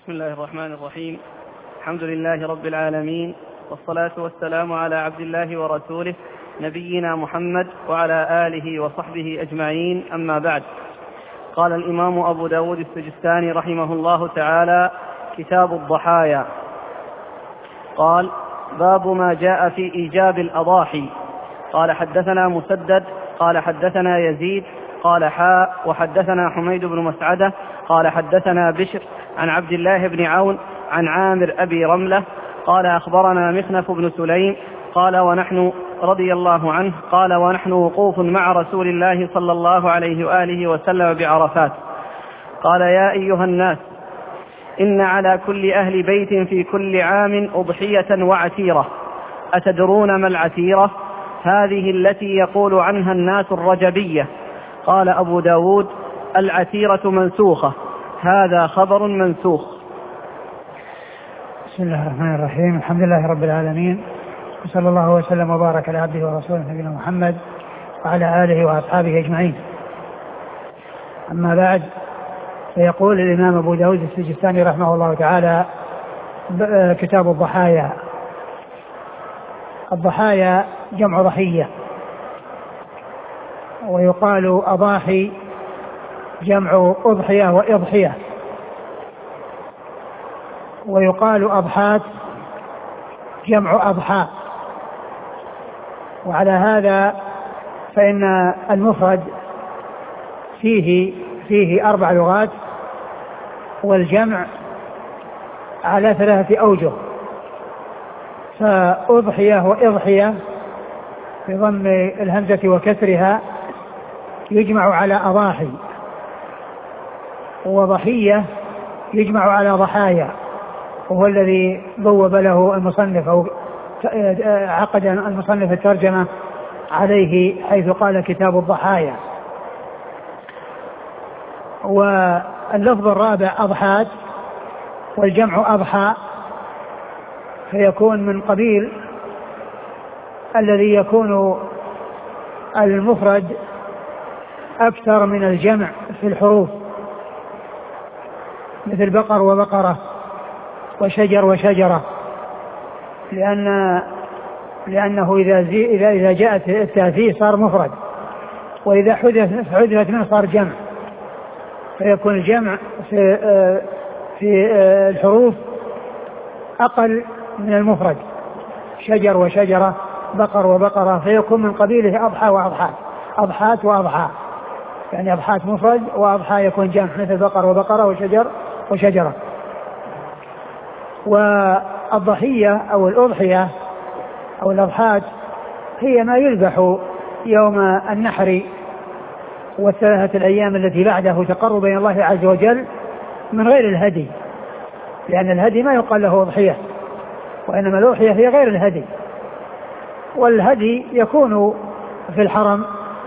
بسم الله الرحمن الرحيم. الحمد لله رب العالمين، والصلاة والسلام على عبد الله ورسوله نبينا محمد وعلى آله وصحبه أجمعين، أما بعد. قال الإمام أبو داود السجستاني رحمه الله تعالى: كتاب الضحايا. قال: باب ما جاء في إيجاب الأضاحي. قال: حدثنا مسدد قال حدثنا يزيد قال وحدثنا حميد بن مسعدة قال حدثنا بشر عن عبد الله بن عون عن عامر أبي رملة قال: أخبرنا مخنف بن سليم قال: ونحن رضي الله عنه قال: ونحن وقوف مع رسول الله صلى الله عليه وآله وسلم بعرفات، قال: يا أيها الناس، إن على كل أهل بيت في كل عام أضحية وعتيرة، أتدرون ما العتيرة؟ هذه التي يقول عنها الناس الرجبية. قال أبو داود: العتيرة منسوخة. هذا خبر منسوخ. بسم الله الرحمن الرحيم. الحمد لله رب العالمين، وصلى الله وسلم وبارك على عبده ورسوله نبينا محمد وعلى آله وأصحابه أجمعين. أما بعد، فيقول الإمام أبو داود السجستاني رحمه الله تعالى: كتاب الضحايا. الضحايا جمع ضحية، ويقال أضاحي جمع أضحية وإضحية، ويقال أضحات جمع أضحى. وعلى هذا فإن المفرد فيه 4 لغات، والجمع على 3 أوجه: فأضحية وإضحية بضم الهمزة وكسرها يجمع على أضاحي، وضحية يجمع على ضحايا، وهو الذي بوب له المصنف أو عقد المصنف الترجمة عليه، حيث قال: كتاب الضحايا. واللفظ الرابع أضحات، والجمع أضحى، فيكون من قبيل الذي يكون المفرد أكثر من الجمع في الحروف، مثل بقر وبقرة وشجر وشجرة، لأنه إذا جاءت التأثير صار مفرد، وإذا حذفت منه صار جمع، فيكون الجمع في الحروف أقل من المفرد: شجر وشجرة، بقر وبقرة، فيكون من قبيله أضحى وأضحات، أضحات وأضحى، يعني أضحات مفرد وأضحى يكون جمع، مثل بقر وبقرة وشجر وشجرة. والضحية أو الأضحية أو الأضحات هي ما يذبح يوم النحر و3 الأيام التي بعده تقربا إلى الله عز وجل من غير الهدي، لأن الهدي ما يقال له أضحية، وإنما الأضحية هي غير الهدي. والهدي يكون في الحرم،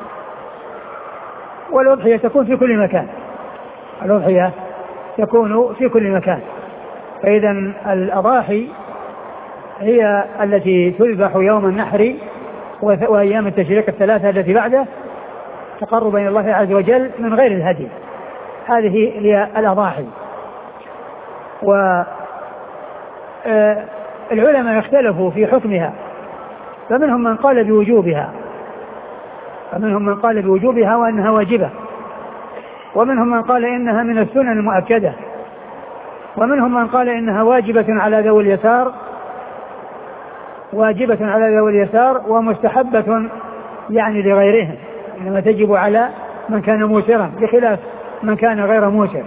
والأضحية تكون في كل مكان، الأضحية تكون في كل مكان. فإذا الأضاحي هي التي تذبح يوم النحر وأيام التشريق 3 التي بعده تقربا إلى الله عز وجل من غير الهدي. هذه هي الأضاحي. والعلماء اختلفوا في حكمها، فمنهم من قال بوجوبها وأنها واجبة، ومنهم من قال إنها من السنن المؤكدة، ومنهم من قال إنها واجبة على ذوي اليسار ومستحبة يعني لغيرهم، إنما تجب على من كان موسرا بخلاف من كان غير موسر.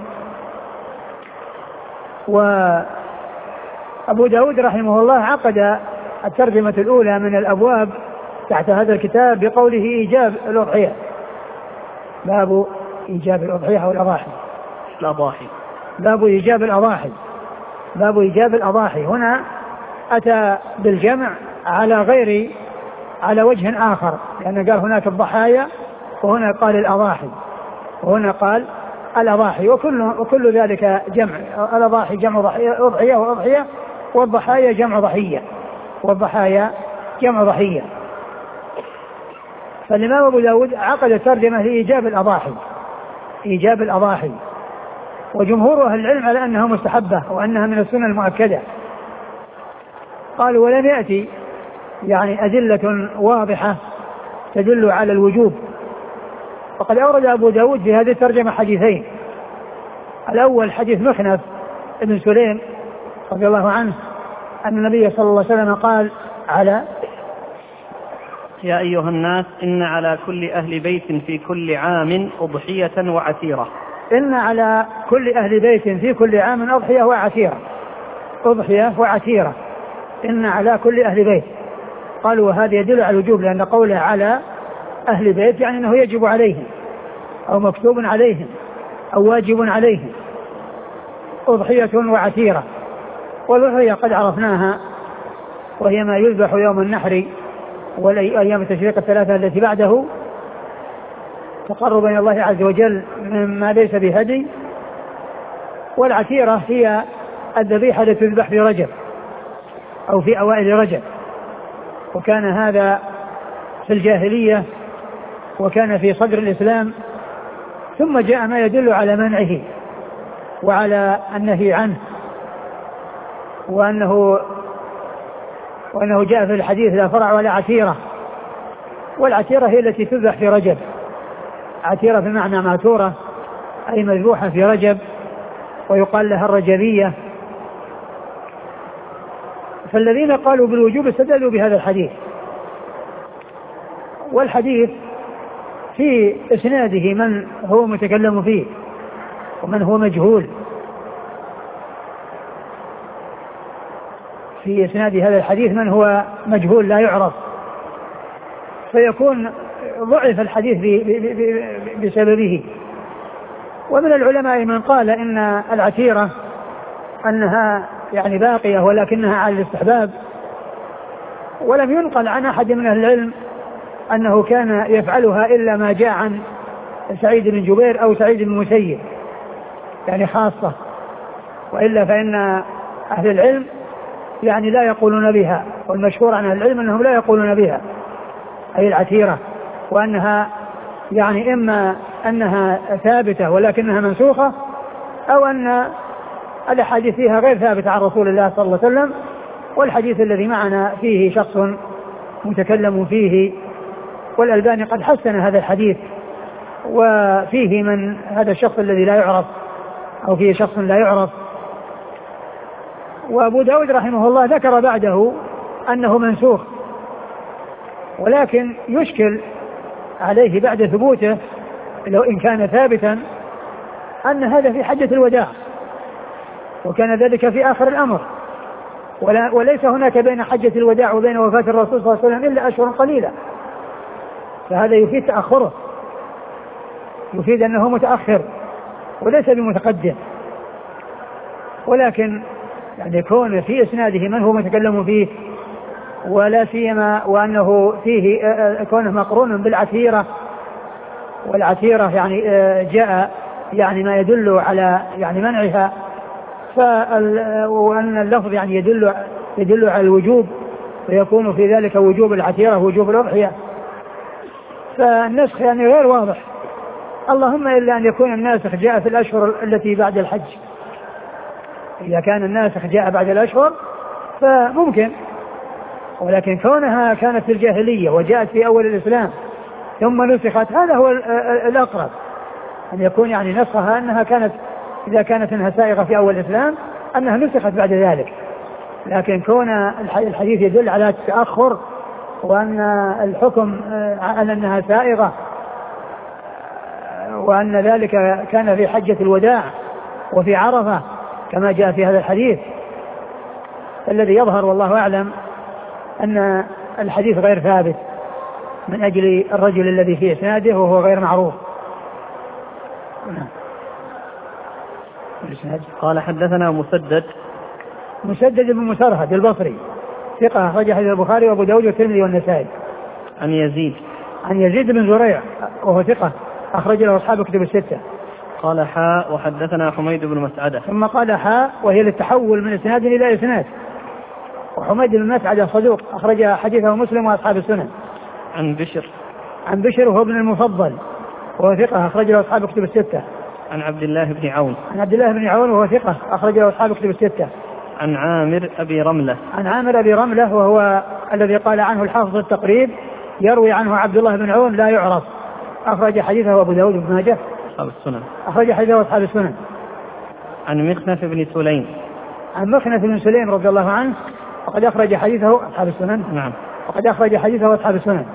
وأبو داود رحمه الله عقد الترجمة الأولى من الأبواب تحت هذا الكتاب بقوله: إيجاب الأضحية. باب إيجاب الأضحية والأضاحي. باب إيجاب الأضاحي. هنا أتى بالجمع على وجه آخر، لأنه قال هناك الضحايا، وهنا قال الأضاحي، وهنا قال الأضاحي، وكل ذلك جمع. الأضاحي جمع أضحية وأضحية، والضحايا جمع ضحية. فالإمام أبو داود عقد الترجمة لإيجاب الأضاحي، وجمهور أهل العلم على أنها مستحبة وأنها من السنة المؤكدة. قالوا ولم يأتي يعني أدلة واضحة تدل على الوجوب. وقد أورد أبو داود في هذه الترجمة حديثين. الأول حديث مخنف ابن سليم رضي الله عنه أن النبي صلى الله عليه وسلم قال على يا أيها الناس إن على كل أهل بيت في كل عام أضحية وعتيرة. إن على كل أهل بيت في كل عام أضحية وعتيرة. أضحية وعتيرة إن على كل أهل بيت. قالوا وهذا يدل على الوجوب لأن قوله على أهل بيت يعني أنه يجب عليهم أو مكتوب عليهم أو واجب عليهم. أضحية وعتيرة. والأضحية قد عرفناها وهي ما يذبح يوم النحر والأيام التشريق الثلاثة التي بعده تقربا إلى الله عز وجل مما ليس بهدي. والعتيرة هي الذبيحة التي تذبح في رجب أو في أوائل رجب، وكان هذا في الجاهلية وكان في صدر الإسلام، ثم جاء ما يدل على منعه وعلى النهي عنه، وأنه جاء في الحديث لا فرع ولا عتيرة. والعتيرة هي التي تذبح في رجب. عتيرة بمعنى ماتورة أي مذبوحة في رجب ويقال لها الرجبية. فالذين قالوا بالوجوب استدلوا بهذا الحديث. والحديث في إسناده من هو متكلم فيه ومن هو مجهول. في إسناد هذا الحديث من هو مجهول لا يعرف، فيكون ضعف الحديث بسببه. ومن العلماء من قال إن العتيرة أنها يعني باقية ولكنها على الاستحباب، ولم ينقل عن أحد من أهل العلم أنه كان يفعلها إلا ما جاء عن سعيد بن جبير أو سعيد بن مسيب يعني خاصة، وإلا فإن أهل العلم يعني لا يقولون بها. والمشهور عن أهل العلم أنهم لا يقولون بها أي العتيرة، وأنها يعني إما أنها ثابتة ولكنها منسوخة، أو أن الأحاديث فيها غير ثابتة عن رسول الله صلى الله عليه وسلم. والحديث الذي معنا فيه شخص متكلم فيه، والألباني قد حسن هذا الحديث، وفيه من هذا الشخص الذي لا يعرف أو فيه شخص لا يعرف. وأبو داود رحمه الله ذكر بعده أنه منسوخ، ولكن يشكل عليه بعد ثبوته لو إن كان ثابتا أن هذا في حجة الوداع، وكان ذلك في آخر الأمر، وليس هناك بين حجة الوداع وبين وفاة الرسول صلى الله عليه وسلم إلا أشهر قليلة، فهذا يفيد تأخره، يفيد أنه متأخر وليس بمتقدم. ولكن يعني يكون في إسناده من هو متكلم فيه، ولا سيما وأنه فيه كونه مقرون بالعتيرة، والعتيرة يعني جاء يعني ما يدل على يعني منعها، وأن اللفظ يعني يدل على الوجوب، فيكون في ذلك وجوب العتيرة وجوب الأضحية. فالنسخ يعني غير واضح، اللهم إلا أن يكون الناسخ جاء في الأشهر التي بعد الحج. إذا كان الناسخ جاء بعد الأشهر فممكن، ولكن كونها كانت في الجاهلية وجاءت في أول الإسلام ثم نسخت، هذا هو الأقرب، أن يكون يعني نسخها أنها كانت إذا كانت أنها سائغة في أول الإسلام أنها نسخت بعد ذلك. لكن كون الحديث يدل على التأخر وأن الحكم على أنها سائغة، وأن ذلك كان في حجة الوداع وفي عرفة كما جاء في هذا الحديث، الذي يظهر والله أعلم أن الحديث غير ثابت من أجل الرجل الذي في إسناده وهو غير معروف. قال حدثنا مسدد بن مسرهد البصري ثقة أخرج حديث البخاري وأبو داود والترمذي والنسائي. عن يزيد بن زريع وهو ثقة أخرج له أصحاب كتب الستة. قال حاء وحدثنا حميد بن مسعدة. ثم قال حاء وهي للتحول من إسناد إلى إسناد. وحميد بن مسعدة صدوق أخرج حديثه مسلم وأصحاب السنن. عن بشر وهو ابن المفضل وهو ثقة أخرج له أصحاب كتب الستة. عن عبد الله بن عون. عن عبد الله بن عون وهو ثقة أخرج له أصحاب الكتب الستة. عن عامر أبي رملة. عن عامر أبي رملة وهو الذي قال عنه الحافظ التقريب يروي عنه عبد الله بن عون لا يعرف، أخرج حديثه أبو داود بن ماجه أصحاب السنن. أخرج حديثه أصحاب السنن. عن مخنف بن سليم. عن مخنف بن سليم رضي الله عنه وقد أخرج حديثه أصحاب السنن. نعم. وقد أخرج حديثه أصحاب السنن.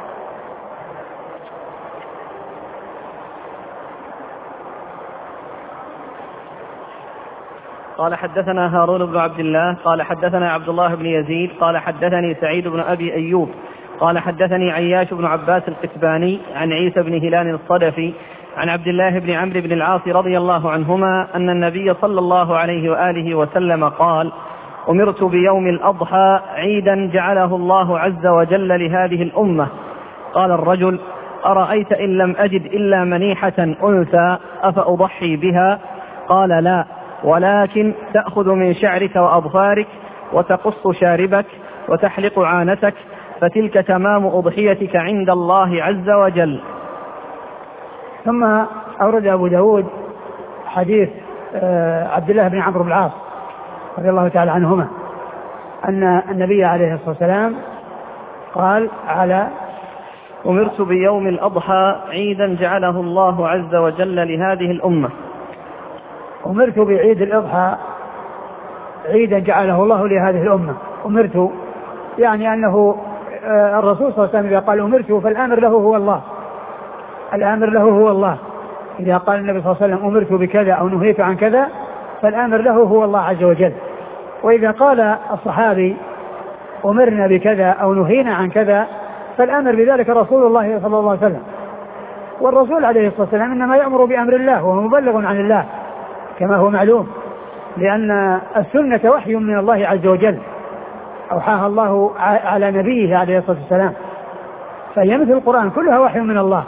قال حدثنا هارون بن عبد الله قال حدثنا عبد الله بن يزيد قال حدثني سعيد بن أبي أيوب قال حدثني عياش بن عباس القتباني عن عيسى بن هلال الصدفي عن عبد الله بن عمرو بن العاص رضي الله عنهما أن النبي صلى الله عليه وآله وسلم قال: أمرت بيوم الأضحى عيدا جعله الله عز وجل لهذه الأمة. قال الرجل: أرأيت إن لم أجد إلا منيحة أنثى أفأضحي بها؟ قال: لا، ولكن تأخذ من شعرك وأظفارك وتقص شاربك وتحلق عانتك، فتلك تمام أضحيتك عند الله عز وجل. ثم أورد أبو داود حديث عبد الله بن عمرو بن العاص رضي الله تعالى عنهما أن النبي عليه الصلاة والسلام قال: أمرت بيوم الأضحى عيدا جعله الله عز وجل لهذه الأمة. أمرت بعيد الأضحى عيدا جعله الله لهذه الأمة. أمرت يعني أنه الرسول صلى الله عليه وسلم إذا قال أمرت فالآمر له هو الله، الآمر له هو الله. إذا قال النبي صلى الله عليه وسلم أمرت بكذا أو نهيت عن كذا فالآمر له هو الله عز وجل. وإذا قال الصحابي أمرنا بكذا أو نهينا عن كذا فالآمر بذلك رسول الله صلى الله عليه وسلم. والرسول عليه الصلاة والسلام إنما يأمر بأمر الله وهو مبلغ عن الله كما هو معلوم، لأن السنة وحي من الله عز وجل أوحاها الله على نبيه عليه الصلاة والسلام، فهي مثل القرآن كلها وحي من الله،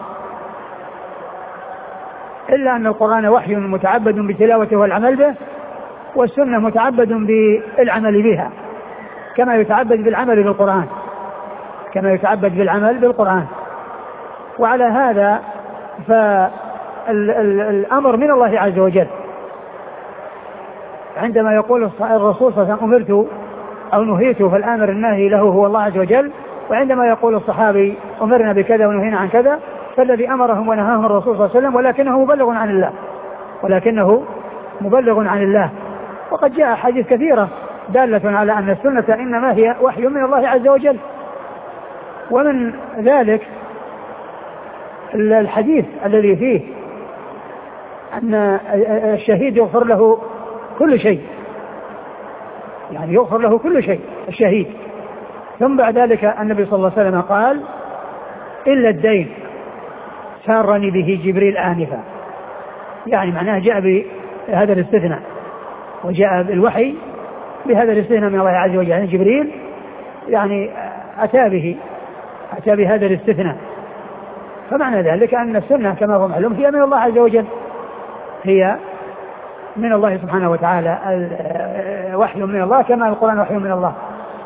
إلا أن القرآن وحي متعبد بتلاوته والعمل به، والسنة متعبد بالعمل بها كما يتعبد بالعمل بالقرآن، كما يتعبد بالعمل بالقرآن. وعلى هذا فالأمر من الله عز وجل. عندما يقول الرسول صلى الله عليه وسلم أمرت أو نهيت فالآمر الناهي له هو الله عز وجل، وعندما يقول الصحابي أمرنا بكذا ونهينا عن كذا فالذي أمرهم ونهاهم الرسول صلى الله عليه وسلم، ولكنه مبلغ عن الله، ولكنه مبلغ عن الله. وقد جاء حديث كثيرة دالة على أن السنة إنما هي وحي من الله عز وجل. ومن ذلك الحديث الذي فيه أن الشهيد يغفر له كل شيء، يعني يغفر له كل شيء الشهيد. ثم بعد ذلك النبي صلى الله عليه وسلم قال: إلا الدين سارني به جبريل آنفا، يعني معناه جاء بهذا الاستثناء، وجاء بالوحي بهذا الاستثناء من الله عز وجل، يعني جبريل يعني أتى بهذا الاستثناء. فمعنى ذلك أن السنة كما هو معلوم هي من الله عز وجل، هي من الله سبحانه وتعالى، وحي من الله كما القرآن وحي من الله.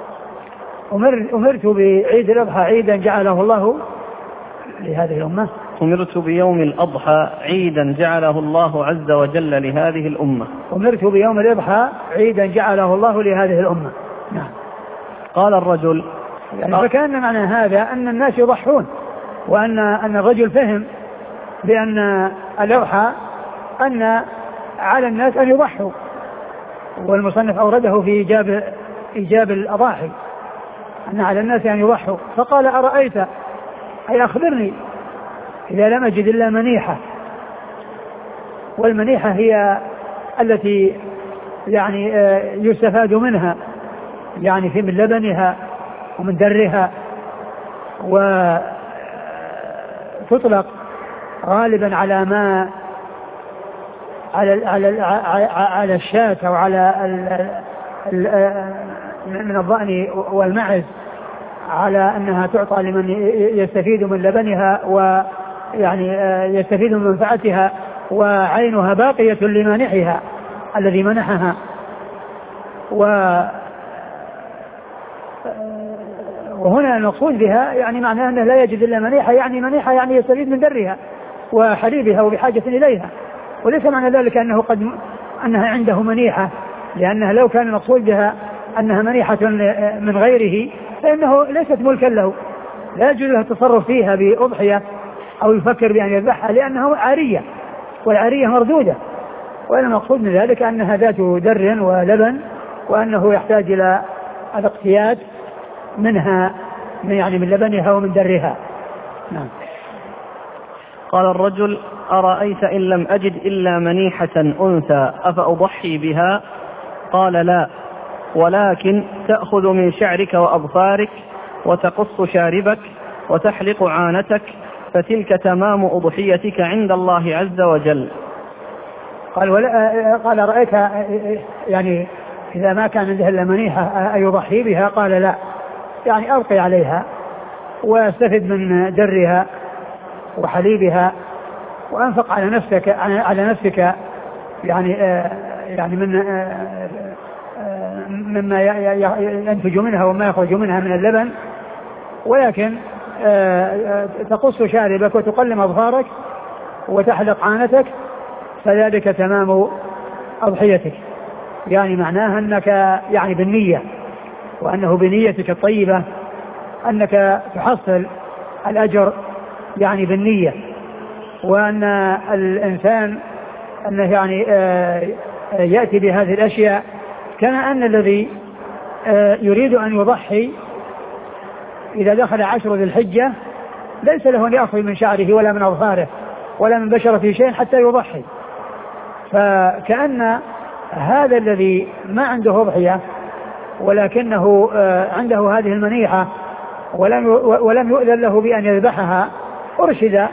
أمرت بعيد الأضحى عيدا جعله الله لهذه الأمة. أمرت بيوم الأضحى عيدا جعله الله عز وجل لهذه الأمة. أمرت بيوم الأضحى عيدا جعله الله لهذه الأمة. نعم. قال الرجل يعني فكان معنى هذا أن الناس يضحون، وأن الرجل فهم بأن الأضحى أن على الناس أن يضحوا، والمصنف أورده في إيجاب الأضاحي أن على الناس أن يضحوا. فقال: أرأيت أي أخبرني إذا لم أجد إلا منيحة. والمنيحة هي التي يعني يستفاد منها، يعني في من لبنها ومن درها، وتطلق غالبا على ما على الشاة أو على من الضأن والمعز، على أنها تعطى لمن يستفيد من لبنها ويعني يستفيد من منفعتها، وعينها باقية لمانحها الذي منحها. وهنا المقصود بها يعني معناه أنه لا يجد إلا منيحة، يعني منيحة يعني يستفيد من درها وحليبها وبحاجة إليها، وليس معنى ذلك أنها عنده منيحة، لأنها لو كان المقصود بها أنها منيحة من غيره فإنه ليست ملكا له، لا يجوز له التصرف فيها بأضحية أو يفكر بأن يذبحها لأنه عارية، والعارية مردودة. وإن المقصود من ذلك أنها ذات در ولبن، وأنه يحتاج إلى الاقتياد منها، يعني من لبنها ومن درها. نعم. قال الرجل: أرأيت إن لم أجد إلا منيحة أنثى أفأضحي بها؟ قال: لا، ولكن تأخذ من شعرك وأظفارك وتقص شاربك وتحلق عانتك، فتلك تمام أضحيتك عند الله عز وجل. قال رأيت يعني إذا ما كان عنده إلا منيحة أيضحي بها؟ قال: لا، يعني أبقي عليها واستفد من درها وحليبها وأنفق على نفسك يعني مما ينتج منها وما يخرج منها من اللبن، ولكن تقص شاربك وتقلم أظفارك وتحلق عانتك، فذلك تمام أضحيتك. يعني معناها أنك يعني بالنية، وأنه بنيتك الطيبة أنك تحصل الأجر يعني بالنية، وأن الإنسان أنه يعني يأتي بهذه الأشياء كما أن الذي يريد أن يضحي إذا دخل 10 ذي الحجة ليس له أن يأخذ من شعره ولا من أظفاره ولا من بشرته شيء حتى يضحي. فكأن هذا الذي ما عنده أضحية ولكنه عنده هذه المنيحة ولم يؤذن له بأن يذبحها، أرشد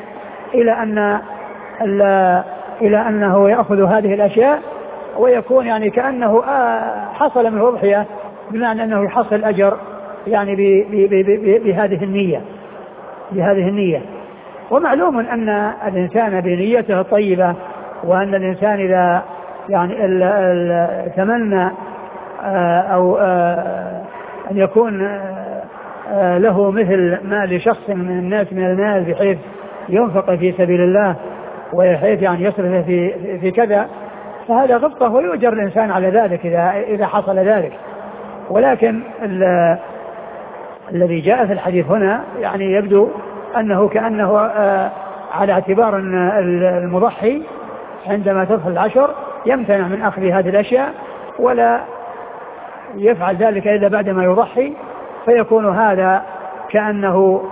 إلى أنه يأخذ هذه الأشياء ويكون يعني كأنه حصل من أضحية، بمعنى أنه يحصل أجر يعني بهذه النية. ومعلوم أن الإنسان بنيته الطيبة، وأن الإنسان إذا يعني تمنى أو أن يكون له مثل ما لشخص من الناس من المال بحيث ينفق في سبيل الله وبحيث يعني يصرف في كذا، فهذا غبطة ويؤجر الإنسان على ذلك إذا حصل ذلك. ولكن الذي جاء في الحديث هنا يعني يبدو أنه كأنه على اعتبار أن المضحي عندما تدخل 10 يمتنع من أخذ هذه الأشياء ولا يفعل ذلك إلا بعدما يضحي، فيكون هذا كأنه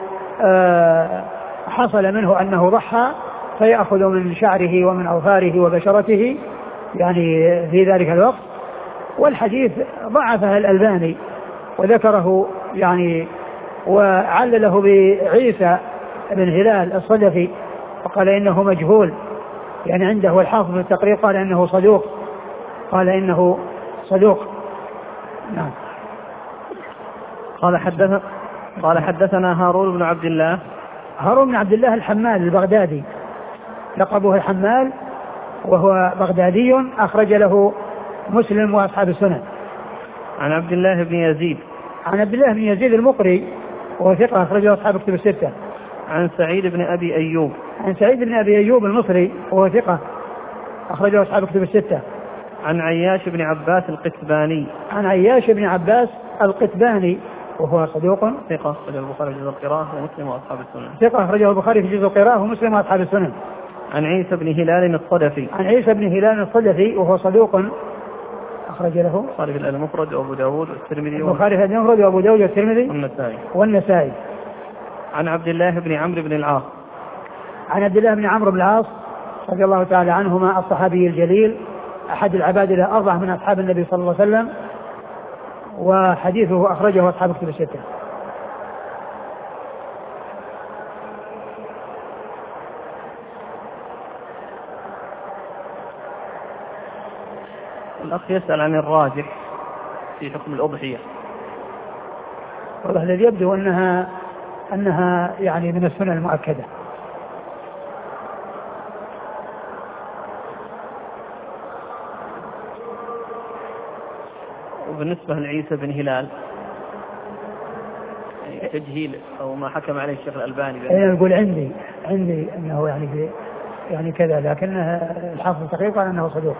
حصل منه أنه ضحى، فيأخذ من شعره ومن أظفاره وبشرته يعني في ذلك الوقت. والحديث ضعفه الألباني وذكره يعني وعلله بعيسى بن هلال الصدفي وقال إنه مجهول، يعني عنده الحافظ في التقرير قال إنه صدوق. نعم. قال حدثنا هارون بن عبد الله الحمال البغدادي، لقبه الحمال، وهو بغدادي أخرج له مسلم وأصحاب السنن. عن عبد الله بن يزيد المقري وهو ثقة أخرجه أصحاب الكتب الستة. عن سعيد بن أبي أيوب المصري وهو ثقة أخرجه أصحاب الكتب الستة. عن عياش بن عباس القتباني وهو صدوق ثقة أخرجه البخاري في جزء القراءة ومسلم وأصحاب السنن. ثقة أخرجه البخاري في جزء القراءة ومسلم وأصحاب السنن. عن عيسى بن هلال الصدفي وهو صدوق أخرج له البخاري في المفرد وأبو داود والترمذي والنسائي. عن عبد الله بن عمرو بن العاص رضي الله تعالى عنهما الصحابي الجليل أحد العباد الأربعة من أصحاب النبي صلى الله عليه وسلم، وحديثه أخرجه أصحاب الكتب الستة. الأخ يسأل عن الراجح في حكم الأضحية. والله الذي يبدو أنها يعني من السنن المؤكدة. وبالنسبة لعيسى بن هلال تجهيل أو ما حكم عليه الشيخ الألباني يقول عندي أنه يعني يعني كذا، لكن الحافظ التقريب قال أنه صدوق.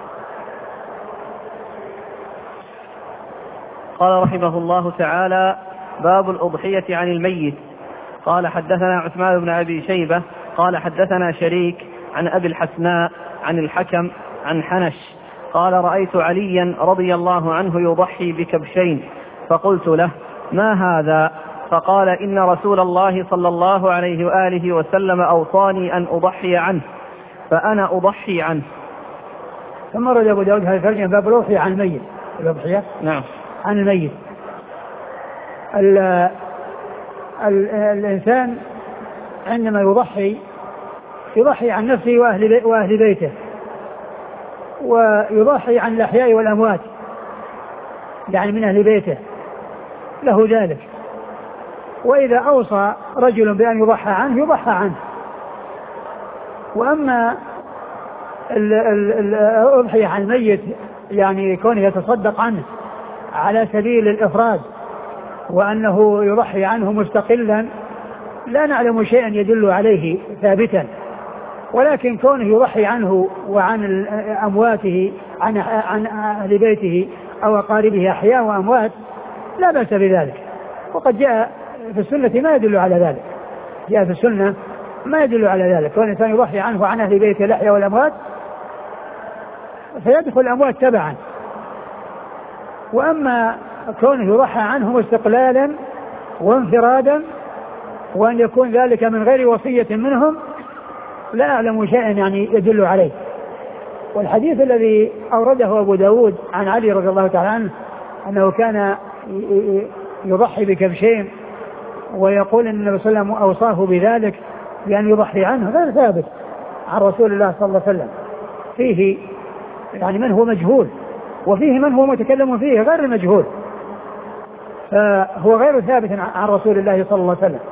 قال رحمه الله تعالى: باب الأضحية عن الميت. قال حدثنا عثمان بن أبي شيبة قال حدثنا شريك عن أبي الحسناء عن الحكم عن حنش قال: رأيت عليا رضي الله عنه يضحي بكبشين، فقلت له: ما هذا؟ فقال: إن رسول الله صلى الله عليه وآله وسلم أوصاني أن أضحي عنه، فأنا أضحي عنه. ثم رد أبو داود هذا الترجمة: باب الأضحية عن الميت. الأضحية نعم عن الميت. الإنسان عندما يضحي عن نفسه وأهل بيته، ويضحي عن الأحياء والأموات، يعني من أهل بيته له ذلك. وإذا أوصى رجل بأن يضحى عنه يضحى عنه. وأما الأضحية عن الميت يعني كونه يتصدق عنه على سبيل الإفراد وأنه يضحي عنه مستقلا، لا نعلم شيئا يدل عليه ثابتا، ولكن كونه يضحي عنه وعن أمواته عن أهل بيته أو أقاربه أحياء وأموات لا بأس بذلك. وقد جاء في السنة ما يدل على ذلك، جاء في السنة ما يدل على ذلك. كون الإنسان يضحي عنه وعن أهل بيته الأحياء والأموات فيدخل الأموات تبعا. وأما كونه يضحى عنهم استقلالا وانفرادا وأن يكون ذلك من غير وصية منهم لا أعلم شيئا يعني يدل عليه. والحديث الذي أورده أبو داود عن علي رضي الله تعالى عنه أنه كان يضحي بكبشين ويقول أن النبي صلى الله عليه وسلم أوصاه بذلك بأن يضحي عنه غير ثابت عن رسول الله صلى الله عليه وسلم. فيه يعني من هو مجهول، وفيه من هو متكلم فيه غير المجهول، فهو غير ثابت عن رسول الله صلى الله عليه وسلم.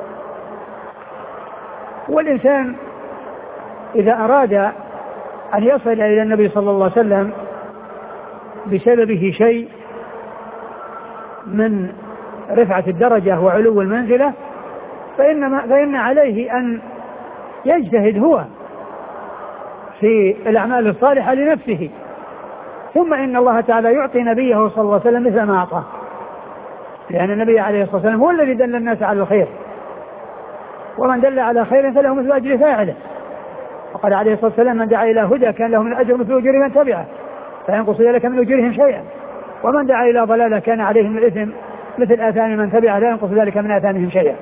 والإنسان إذا أراد أن يصل إلى النبي صلى الله عليه وسلم بسببه شيء من رفعة الدرجة وعلو المنزلة فإن عليه أن يجتهد هو في الأعمال الصالحة لنفسه، ثم إن الله تعالى يعطي نبيه صلى الله عليه وسلم مثل ما أعطاه، لأن النبي عليه الصلاة والسلام هو الذي دل الناس على الخير، ومن دل على خير فله مثل أجر فاعله. وقال عليه الصلاة والسلام: من دعا إلى هدى كان له من الأجر مثل أجر من تبعه لا ينقص ذلك من أجرهم شيئا، ومن دعا إلى ضلالة كان عليه من الإثم مثل آثام من تبعه لا ينقص ذلك من آثامهم شيئا.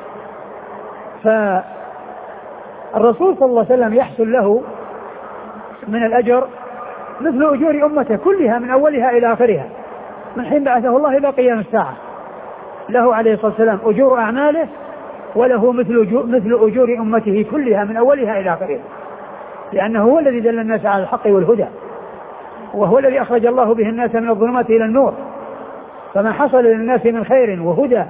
فالرسول صلى الله عليه وسلم يحصل له من الأجر مثل أجور أمته كلها من أولها إلى آخرها من حين بعثه الله إلى قيام الساعة. له عليه الصلاة والسلام أجور أعماله وله مثل أجور أمته كلها من أولها إلى آخرها، لأنه هو الذي دل الناس على الحق والهدى، وهو الذي أخرج الله به الناس من الظلمات إلى النور. فما حصل للناس من خير وهدى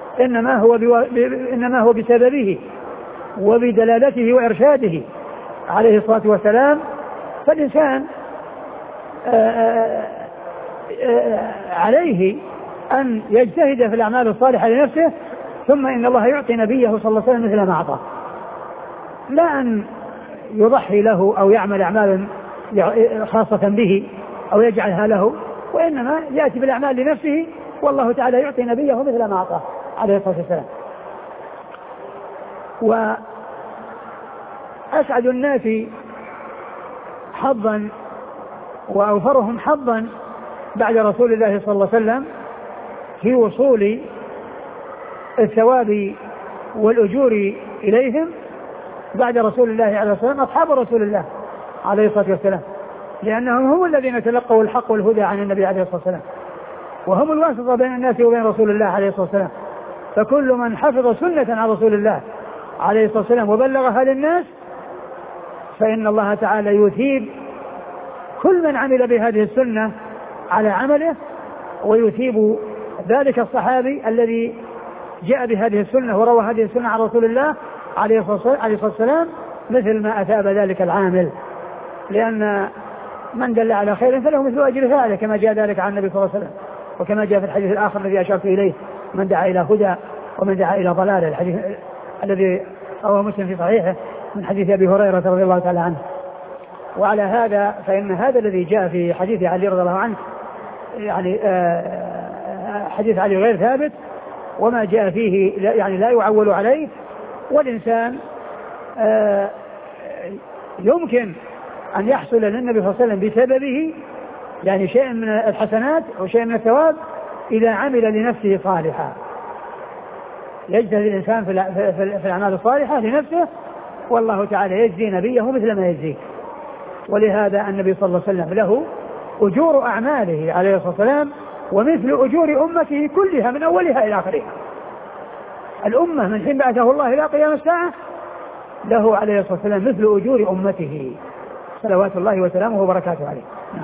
إنما هو بسببه وبدلالته وإرشاده عليه الصلاة والسلام. فالإنسان عليه أن يجتهد في الأعمال الصالحة لنفسه، ثم إن الله يعطي نبيه صلى الله عليه وسلم مثل ما أعطاه، لا أن يضحي له أو يعمل أعمالا خاصة به أو يجعلها له، وإنما يأتي بالأعمال لنفسه، والله تعالى يعطي نبيه مثل ما أعطاه عليه الصلاة والسلام. وأسعد الناس حظا وأوفرهم حظا بعد رسول الله صلى الله عليه وسلم في وصول الثواب والأجور إليهم بعد رسول الله عليه الصلاة والسلام أصحاب رسول الله عليه الصلاة والسلام، لأنهم هم الذين تلقوا الحق والهدى عن النبي عليه الصلاة والسلام، وهم الواسطة بين الناس وبين رسول الله عليه الصلاة والسلام. فكل من حفظ سنة عن رسول الله عليه الصلاة والسلام وبلغها للناس فإن الله تعالى يثيب كل من عمل بهذه السنة على عمله، ويثيب ذلك الصحابي الذي جاء بهذه السنة وروى هذه السنة عن رسول الله عليه الصلاة والسلام مثل ما أثاب ذلك العامل، لأن من دل على خير فله مثل أجر فاعله كما جاء ذلك عن النبي صلى الله عليه وسلم، وكما جاء في الحديث الآخر الذي أشرت إليه: من دعا إلى هدى ومن دعا إلى ضلالة، الحديث الذي رواه مسلم في صحيحه من حديث أبي هريرة رضي الله تعالى عنه. وعلى هذا فإن هذا الذي جاء في حديث علي رضي الله عنه يعني حديث علي غير ثابت، وما جاء فيه يعني لا يعول عليه. والإنسان يمكن أن يحصل للنبي صلى الله عليه وسلم بسببه يعني شيء من الحسنات أو شيء من الثواب إذا عمل لنفسه صالحا. يجتهد الإنسان في الأعمال الصالحة لنفسه، والله تعالى يجزي نبيه مثل ما يجزيه. ولهذا النبي صلى الله عليه وسلم له أجور أعماله عليه الصلاة والسلام ومثل أجور أمته كلها من أولها إلى آخرها. الأمة من حين بعثه الله إلى قيام الساعة له عليه الصلاة والسلام مثل أجور أمته صلوات الله وسلامه وبركاته عليه. نعم.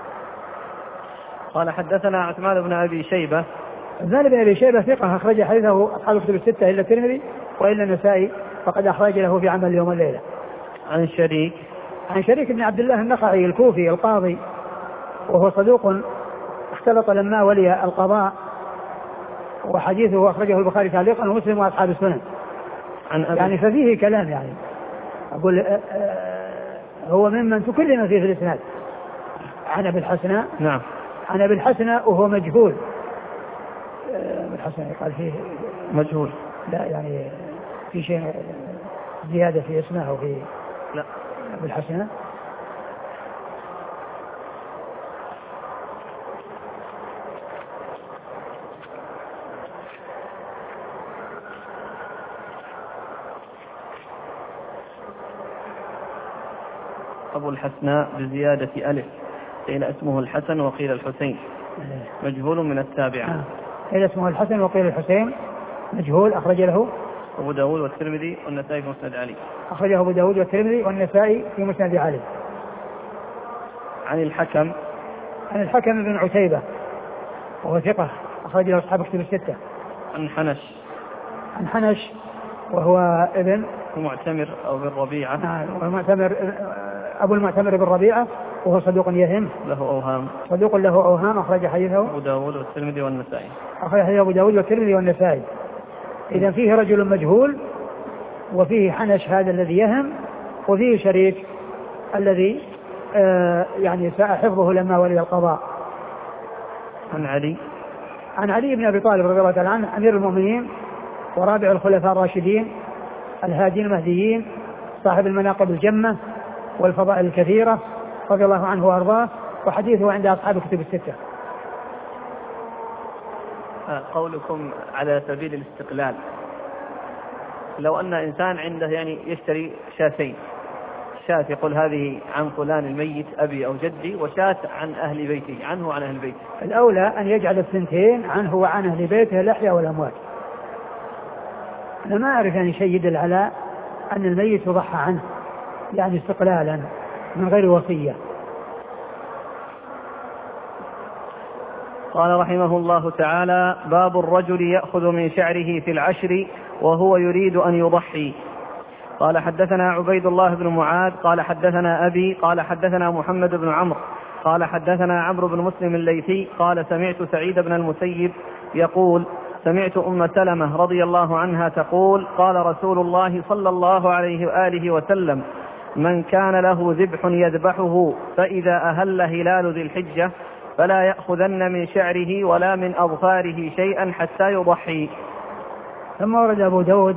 قال حدثنا عثمان بن أبي شيبة. عثمان بن أبي شيبة ثقة أخرج حديثه أصحاب الكتب الستة إلا الترمذي وإلا النسائي، فقد أخرج له في عمل اليوم والليلة. عن شريك بن عبد الله النخعي الكوفي القاضي، وهو صدوق اختلط لما ولي القضاء، وحديثه أخرجه البخاري تعليقا ومسلم وأصحاب السنن. يعني ففيه كلام، يعني أقول هو ممن تكلم فيه في الإسناد. عن أبي الحسناء. نعم. عن أبي الحسناء وهو مجهول. أبي الحسناء قال فيه مجهول. لا يعني في شيء زيادة في اسمه وفي لا أبي الحسناء. أبو الحسناء بزيادة ألف، قيل اسمه الحسن وقيل الحسين، مجهول من التابعة. قيل اسمه الحسن وقيل الحسين، مجهول. أخرج له أبو داود والترمذي والنسائي في مسند علي. أخرجه أبو داود والترمذي والنسائي في مسند علي. عن الحكم بن عتيبة وهو ثقة أخرج له أصحاب الكتب الستة. عن حنش وهو ابن المعتمر أو بن ربيعة. نعم، أبو المعتمر بن ربيعة، وهو صدوق يهم، صدوق له أوهام. أخرج حديثه أبو داود والترمذي والنسائي. أخرج حديثه أبو داود والترمذي والنسائي. إذا فيه رجل مجهول، وفيه حنش هذا الذي يهم، وفيه شريك الذي يعني ساء حفظه لما ولي القضاء. عن علي بن أبي طالب رضي الله تعالى عنه أمير المؤمنين ورابع الخلفاء الراشدين الهادين المهديين، صاحب المناقب الجمة والفضائل الكثيرة، رضي الله عنه وأرضاه، وحديثه عند أصحاب الكتب الستة. قولكم على سبيل الاستقلال، لو أن إنسان عنده يعني يشتري شاتين، شاة يقول هذه عن فلان الميت أبي أو جدي، وشاة عن أهل بيته، عنه وعن أهل بيته، الأولى أن يجعل الثنتين عنه وعن أهل بيته الأحياء والأموات. أنا ما أعرف يعني شيء يدل على أن الميت يضحى عنه يعني استقلالا من غير وصية. قال رحمه الله تعالى: باب الرجل يأخذ من شعره في العشر وهو يريد أن يضحي. قال حدثنا عبيد الله بن معاذ قال حدثنا أبي قال حدثنا محمد بن عمرو قال حدثنا عمرو بن مسلم الليثي قال سمعت سعيد بن المسيب يقول: سمعت أم سلمة رضي الله عنها تقول: قال رسول الله صلى الله عليه وآله وسلم: من كان له ذبح يذبحه فإذا أهل هلال ذي الحجة فلا يأخذن من شعره ولا من أظفاره شيئا حتى يضحي. ثم ورد أبو داود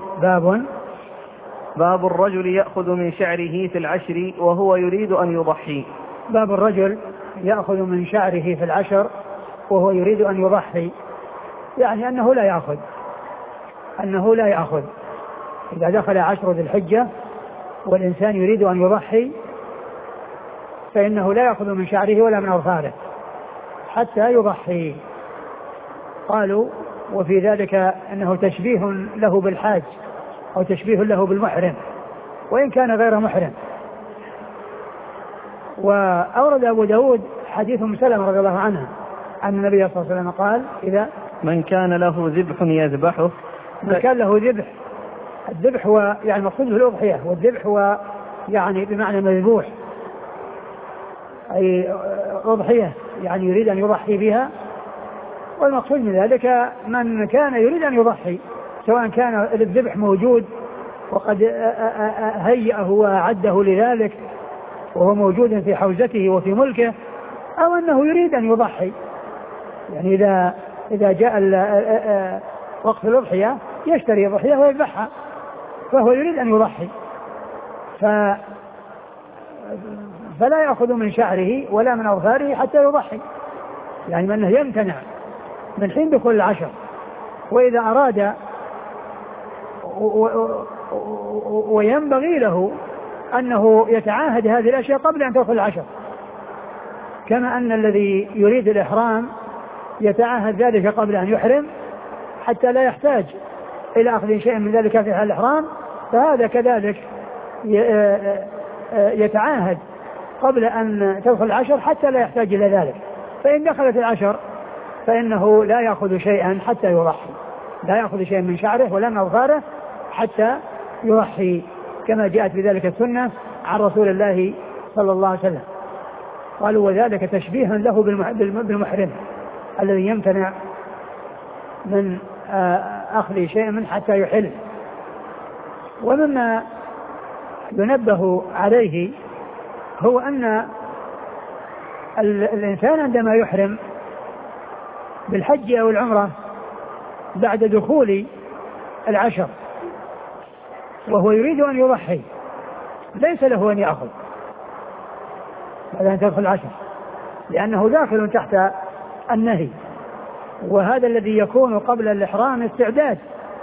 باب الرجل يأخذ من شعره في العشر وهو يريد أن يضحي. باب الرجل يأخذ من شعره في العشر وهو يريد أن يضحي، يعني أنه لا يأخذ إذا دخل عشر ذي الحجة والإنسان يريد أن يضحي فإنه لا يأخذ من شعره ولا من أظفاره حتى يضحي. قالوا وفي ذلك أنه تشبيه له بالحاج أو تشبيه له بالمحرم وإن كان غير محرم. وأورد أبو داود حديث أم سلمة رضي الله عنها أن النبي صلى الله عليه وسلم قال: إذا من كان له ذبح يذبحه، من كان له ذبح، الذبح هو يعني مقصود به الأضحية، والذبح هو يعني بمعنى مذبوح أي أضحية يعني يريد أن يضحي بها. والمقصود من ذلك من كان يريد أن يضحي سواء كان الذبح موجود وقد هيأه وأعده لذلك وهو موجود في حوزته وفي ملكه، أو أنه يريد أن يضحي. يعني إذا جاء وقت الأضحية يشتري ضحية ويذبحها، فهو يريد أن يضحي، فلا يأخذ من شعره ولا من أظفاره حتى يضحي، يعني من يمتنع من حين دخول العشر. وإذا أراد وينبغي له أنه يتعاهد هذه الأشياء قبل أن تدخل العشر، كما أن الذي يريد الإحرام يتعاهد ذلك قبل أن يحرم حتى لا يحتاج إلى أخذ شيء من ذلك في حال الإحرام، فهذا كذلك يتعاهد قبل أن تدخل العشر حتى لا يحتاج إلى ذلك. فإن دخلت العشر فإنه لا يأخذ شيئا حتى يضحي، لا يأخذ شيئا من شعره ولا من أظفاره حتى يضحي، كما جاءت بذلك السنة عن رسول الله صلى الله عليه وسلم. قالوا وذلك تشبيها له بالمحرم الذي يمتنع من أخذ شيء من حتى يحل. ومما ينبه عليه هو أن الإنسان عندما يحرم بالحج أو العمرة بعد دخول العشر وهو يريد أن يضحي ليس له أن يأخذ بعد أن تدخل العشر، لأنه داخل تحت النهي، وهذا الذي يكون قبل الإحرام استعداد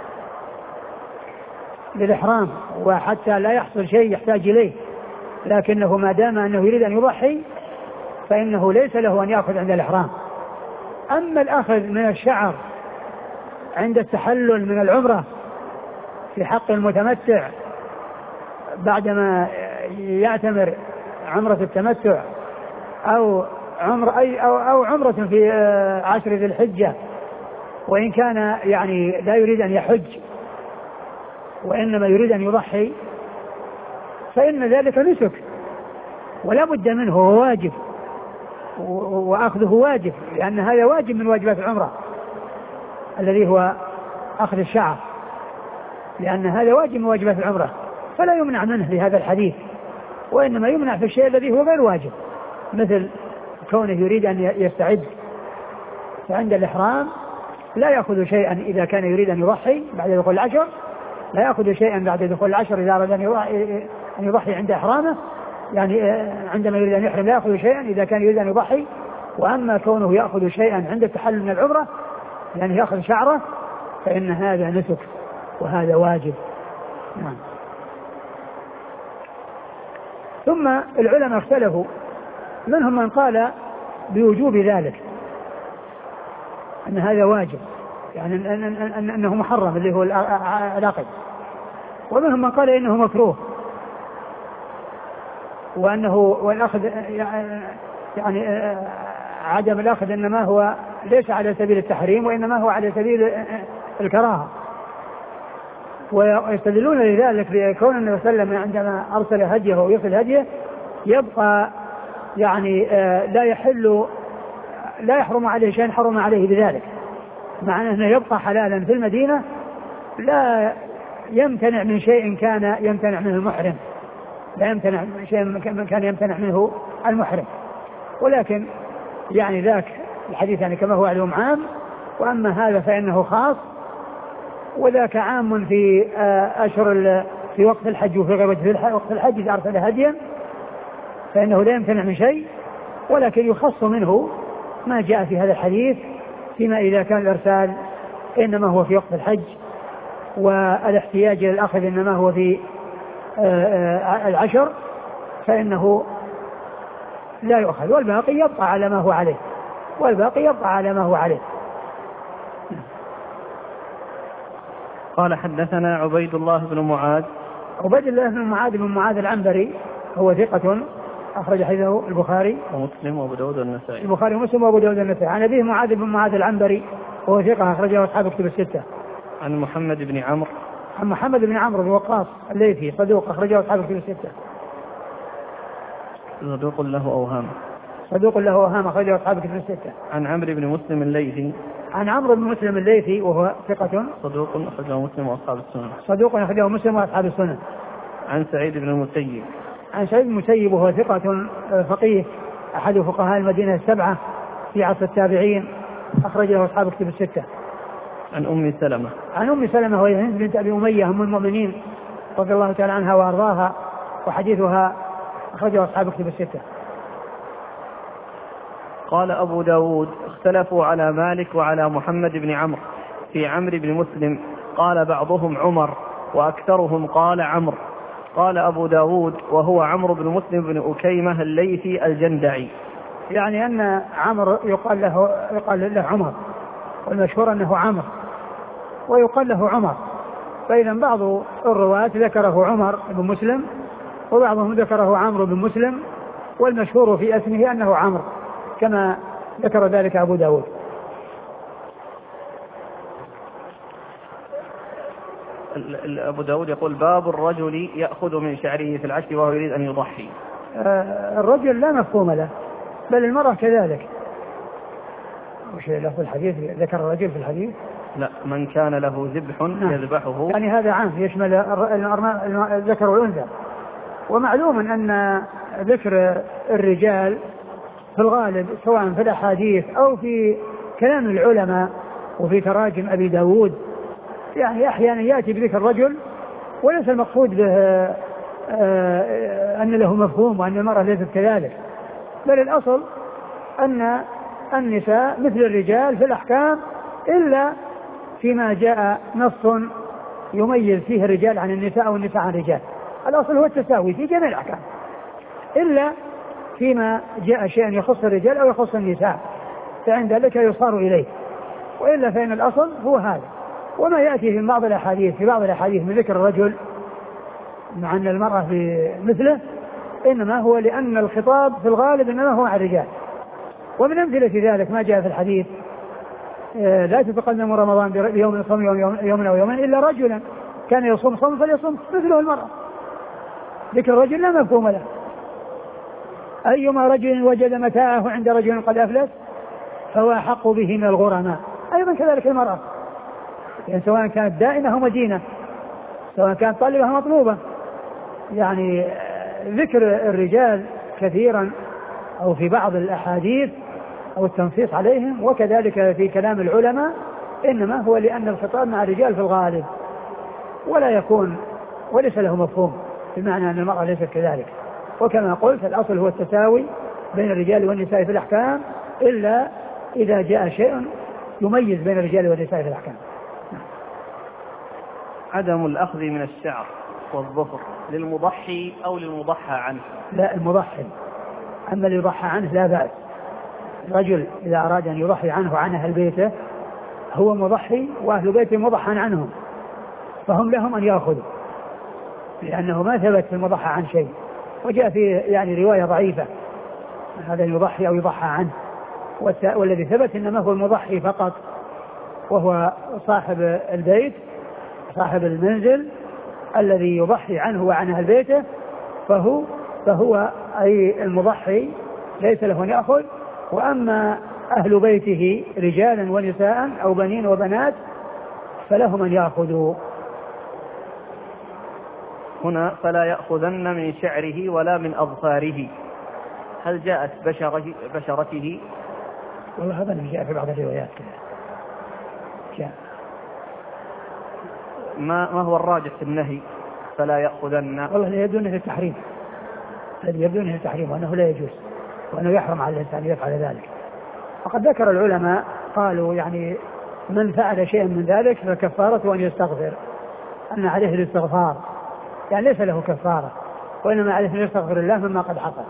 للإحرام وحتى لا يحصل شيء يحتاج إليه، لكنه ما دام أنه يريد أن يضحي فإنه ليس له أن يأخذ عند الإحرام. أما الأخذ من الشعر عند التحلل من العمرة في حق المتمتع بعدما يعتمر عمرة التمتع أو عمرة في عشر ذي الحجة، وإن كان يعني لا يريد أن يحج وإنما يريد أن يضحي، فإن ذلك نسك ولا بد منه، هو واجب وأخذه واجب، لأن هذا واجب من واجبات العمرة الذي هو أخذ الشعر، لأن هذا واجب من واجبات العمرة، فلا يمنع منه في هذا الحديث، وإنما يمنع في الشيء الذي هو غير واجب، مثل كونه يريد أن يستعد فعند الإحرام لا يأخذ شيئا إذا كان يريد أن يضحي بعد دخول العشر، لا يأخذ شيئا بعد دخول العشر إذا أراد أن يضحي عند إحرامه، يعني عندما يريد أن يحرم لا يأخذ شيئا إذا كان يريد أن يضحي. وأما كونه يأخذ شيئا عند التحلل من العمرة يعني يأخذ شعره فإن هذا نسك وهذا واجب. نعم. ثم العلماء اختلفوا، منهم من قال بوجوب ذلك أن هذا واجب، يعني أنه محرم اللي هو العقد، ومنهم من قال إنه مكروه وأنه والأخذ يعني عدم الأخذ إنما هو ليس على سبيل التحريم وإنما هو على سبيل الكراهة. ويستدلون لذلك بكون النبي صلى الله عليه وسلم عندما أرسل هديه ويصل هديه يبقى يعني لا يحرم عليه شيء حرم عليه بذلك، مع أنه يبقى حلالا في المدينة لا يمتنع من شيء كان يمتنع منه المحرم، لا يمتنع من شيء كان يمتنع منه المحرم، ولكن يعني ذاك الحديث يعني كما هو علوم عام، وأما هذا فإنه خاص، وذاك عام في أشهر في وقت الحج وفي غير وقت الحج إذا أرسل هديا فإنه لا يمتنع من شيء، ولكن يخص منه ما جاء في هذا الحديث فيما إذا كان الإرسال إنما هو في وقت الحج والاحتياج إلى الأخذ إنما هو في العشر فإنه لا يؤخذ، والباقي يبقى على ما هو عليه. قال حدثنا عبيد الله بن معاذ. عبيد الله بن معاذ بن معاذ العنبري هو ثقة أخرج حديثه البخاري ومسلم وأبو داود والنسائي. البخاري ومسلم وأبو داود والنسائي. عن أبيه معاذ بن معاذ العنبري وهو ثقة أخرجه أصحاب الكتب الستة. عن محمد بن عمرو. عن محمد بن عمرو بن وقاص الليثي صدوق أخرجه أصحاب الكتب الستة. صدوق له أوهام. أخرجه أصحاب الكتب الستة. عن عمرو بن مسلم الليثي. عن عمرو بن مسلم الليثي وهو ثقة صدوق أخرجه مسلم وأصحاب السنن. صدوق أخرجه مسلم وأصحاب السنن. عن سعيد بن المسيب. عن سعيد بن المسيب وهو ثقة فقيه أحد فقهاء المدينة السبعة في عصر التابعين أخرج له أصحاب كتب الستة. عن أم سلمة. عن أم سلمة وهي هند بنت أبي أمية أم المؤمنين رضي الله تعالى عنها وأرضاها وحديثها أخرجه أصحاب كتب الستة. قال أبو داود اختلفوا على مالك وعلى محمد بن عمرو في عمرو بن مسلم قال بعضهم عمر وأكثرهم قال عمرو. قال أبو داود وهو عمرو بن مسلم بن أكيمة الليثي الجندعي. يعني أن عمرو يقال له عمر والمشهور أنه عمرو ويقال له عمر. فإذا بعض الرواة ذكره عمر بن مسلم وبعضهم ذكره عمرو بن مسلم والمشهور في اسمه أنه عمرو كما ذكر ذلك أبو داود. أبو داود يقول باب الرجل يأخذ من شعره في العشر وهو يريد أن يضحي. الرجل لا مفهوم له بل المرأة كذلك. وش لفظ الحديث ذكر الرجل في الحديث؟ لا من كان له ذبح يذبحه. يعني هذا عام يشمل الذكر والأنثى. ومعلوم أن ذكر الرجال في الغالب سواء في الأحاديث أو في كلام العلماء وفي تراجم أبي داود يعني أحيانا يأتي بذكر الرجل وليس المقصود به أن له مفهوم وأن المرأة ليست كذلك بل الأصل أن النساء مثل الرجال في الأحكام إلا فيما جاء نص يميز فيه الرجال عن النساء أو النساء عن الرجال. الأصل هو التساوي في جميع الأحكام إلا فيما جاء شيء يخص الرجال أو يخص النساء فعند ذلك يصار إليه وإلا فإن الأصل هو هذا. وما يأتي في بعض الأحاديث من ذكر الرجل مع أن المرأة في مثله إنما هو لأن الخطاب في الغالب إنما هو على الرجال. ومن أمثلة ذلك ما جاء في الحديث لا تتقدم رمضان بيوم صوم يوم أو يومين إلا رجلا كان يصوم صوم فليصوم مثله المرأة. ذكر الرجل لا مفهوم له. أيما رجل وجد متاعه عند رجل قد أفلس فهو أحق به من الغرماء. أيضا كذلك المرأة يعني سواء كانت دائنة أو مدينة سواء كانت طالبة أو مطلوبة. يعني ذكر الرجال كثيرا أو في بعض الأحاديث أو التنصيص عليهم وكذلك في كلام العلماء إنما هو لأن الخطاب مع الرجال في الغالب ولا يكون وليس له مفهوم بمعنى أن المرأة ليست كذلك. وكما قلت الأصل هو التساوي بين الرجال والنساء في الأحكام إلا إذا جاء شيء يميز بين الرجال والنساء في الأحكام. عدم الأخذ من الشعر والظفر للمضحي أو للمضحى عنه. لا المضحي. أما اللي يضحى عنه لا بأس. الرجل إذا أراد أن يضحي عنه وعن أهل بيته هو مضحي وأهل بيته مضحى عنهم فهم لهم أن يأخذوا لأنه ما ثبت في المضحى عن شيء. وجاء في يعني رواية ضعيفة هذا يضحي أو يضحى عنه والذي ثبت إنما هو المضحي فقط وهو صاحب البيت صاحب المنزل الذي يضحي عنه وعن أهل بيته فهو أي المضحي ليس له أن يأخذ. وأما أهل بيته رجالا ونساء أو بنين وبنات فلهم أن يأخذوا. هنا فلا يأخذن من شعره ولا من أظفاره. هل جاءت بشرته؟ والله هذا جاء في بعض الروايات جاء. ما هو الراجح في النهي فلا يأخذن؟ والله لا يبدون في التحريم. الذي يبدون في التحريم وأنه لا يجوز وأنه يحرم على الإنسان يفعل ذلك. وقد ذكر العلماء قالوا يعني من فعل شيئا من ذلك فكفارته أن يستغفر أن عليه الاستغفار يعني ليس له كفارة وإنما عليه أن يستغفر الله مما قد حصل.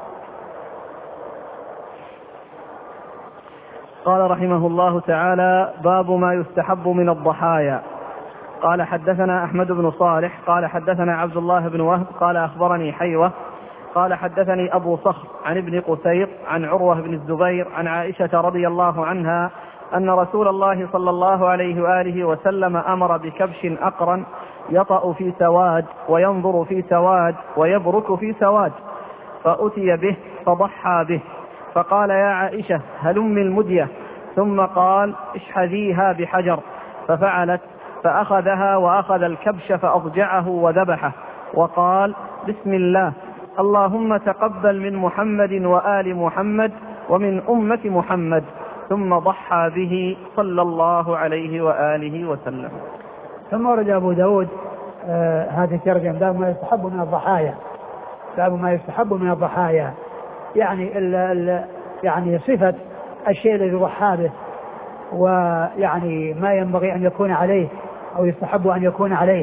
قال رحمه الله تعالى باب ما يستحب من الضحايا. قال حدثنا أحمد بن صالح قال حدثنا عبد الله بن وهب قال أخبرني حيوة قال حدثني أبو صخر عن ابن قسيط عن عروة بن الزبير عن عائشة رضي الله عنها أن رسول الله صلى الله عليه وآله وسلم أمر بكبش أقرن يطأ في سواد وينظر في سواد ويبرك في سواد فأتي به فضحى به فقال يا عائشة هلم المدية ثم قال اشحذيها بحجر، ففعلت، فأخذها وأخذ الكبش فأضجعه وذبحه، وقال بسم الله، اللهم تقبل من محمد وآل محمد ومن أمة محمد، ثم ضحى به صلى الله عليه وآله وسلم. ثم ورد أبو داود هذا الترجمة باب ما يستحب من الضحايا، باب ما يستحب من الضحايا، يعني يعني صفة الشيء الذي ضحى به، ويعني ما ينبغي أن يكون عليه أو يستحب أن يكون عليه،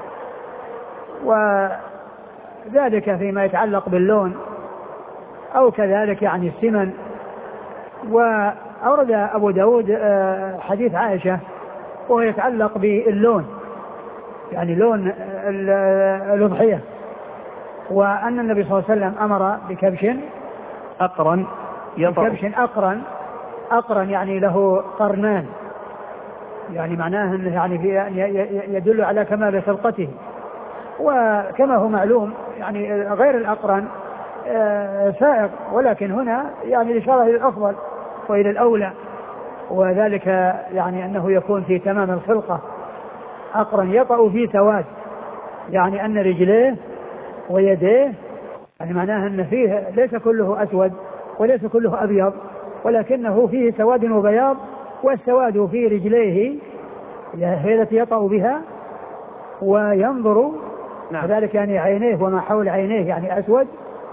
وذلك فيما يتعلق باللون أو كذلك يعني السمن. وأورد أبو داود حديث عائشة وهو يتعلق باللون، يعني لون الأضحية، وأن النبي صلى الله عليه وسلم أمر بكبش أقرن، كبش أقرن يعني له قرنان، يعني معناه أنه يعني يدل على كمال خلقته. وكما هو معلوم يعني غير الأقرن سائق، ولكن هنا يعني الإشارة إلى الأفضل وإلى الأولى، وذلك يعني أنه يكون في تمام الخلقة. أقرن يطأ فيه سواد، يعني أن رجليه ويديه يعني معناه أن فيه ليس كله أسود وليس كله أبيض، ولكنه فيه سواد وبياض، والسواد في رجليه هي التي يطأ بها وينظر كذلك يعني عينيه وما حول عينيه يعني أسود،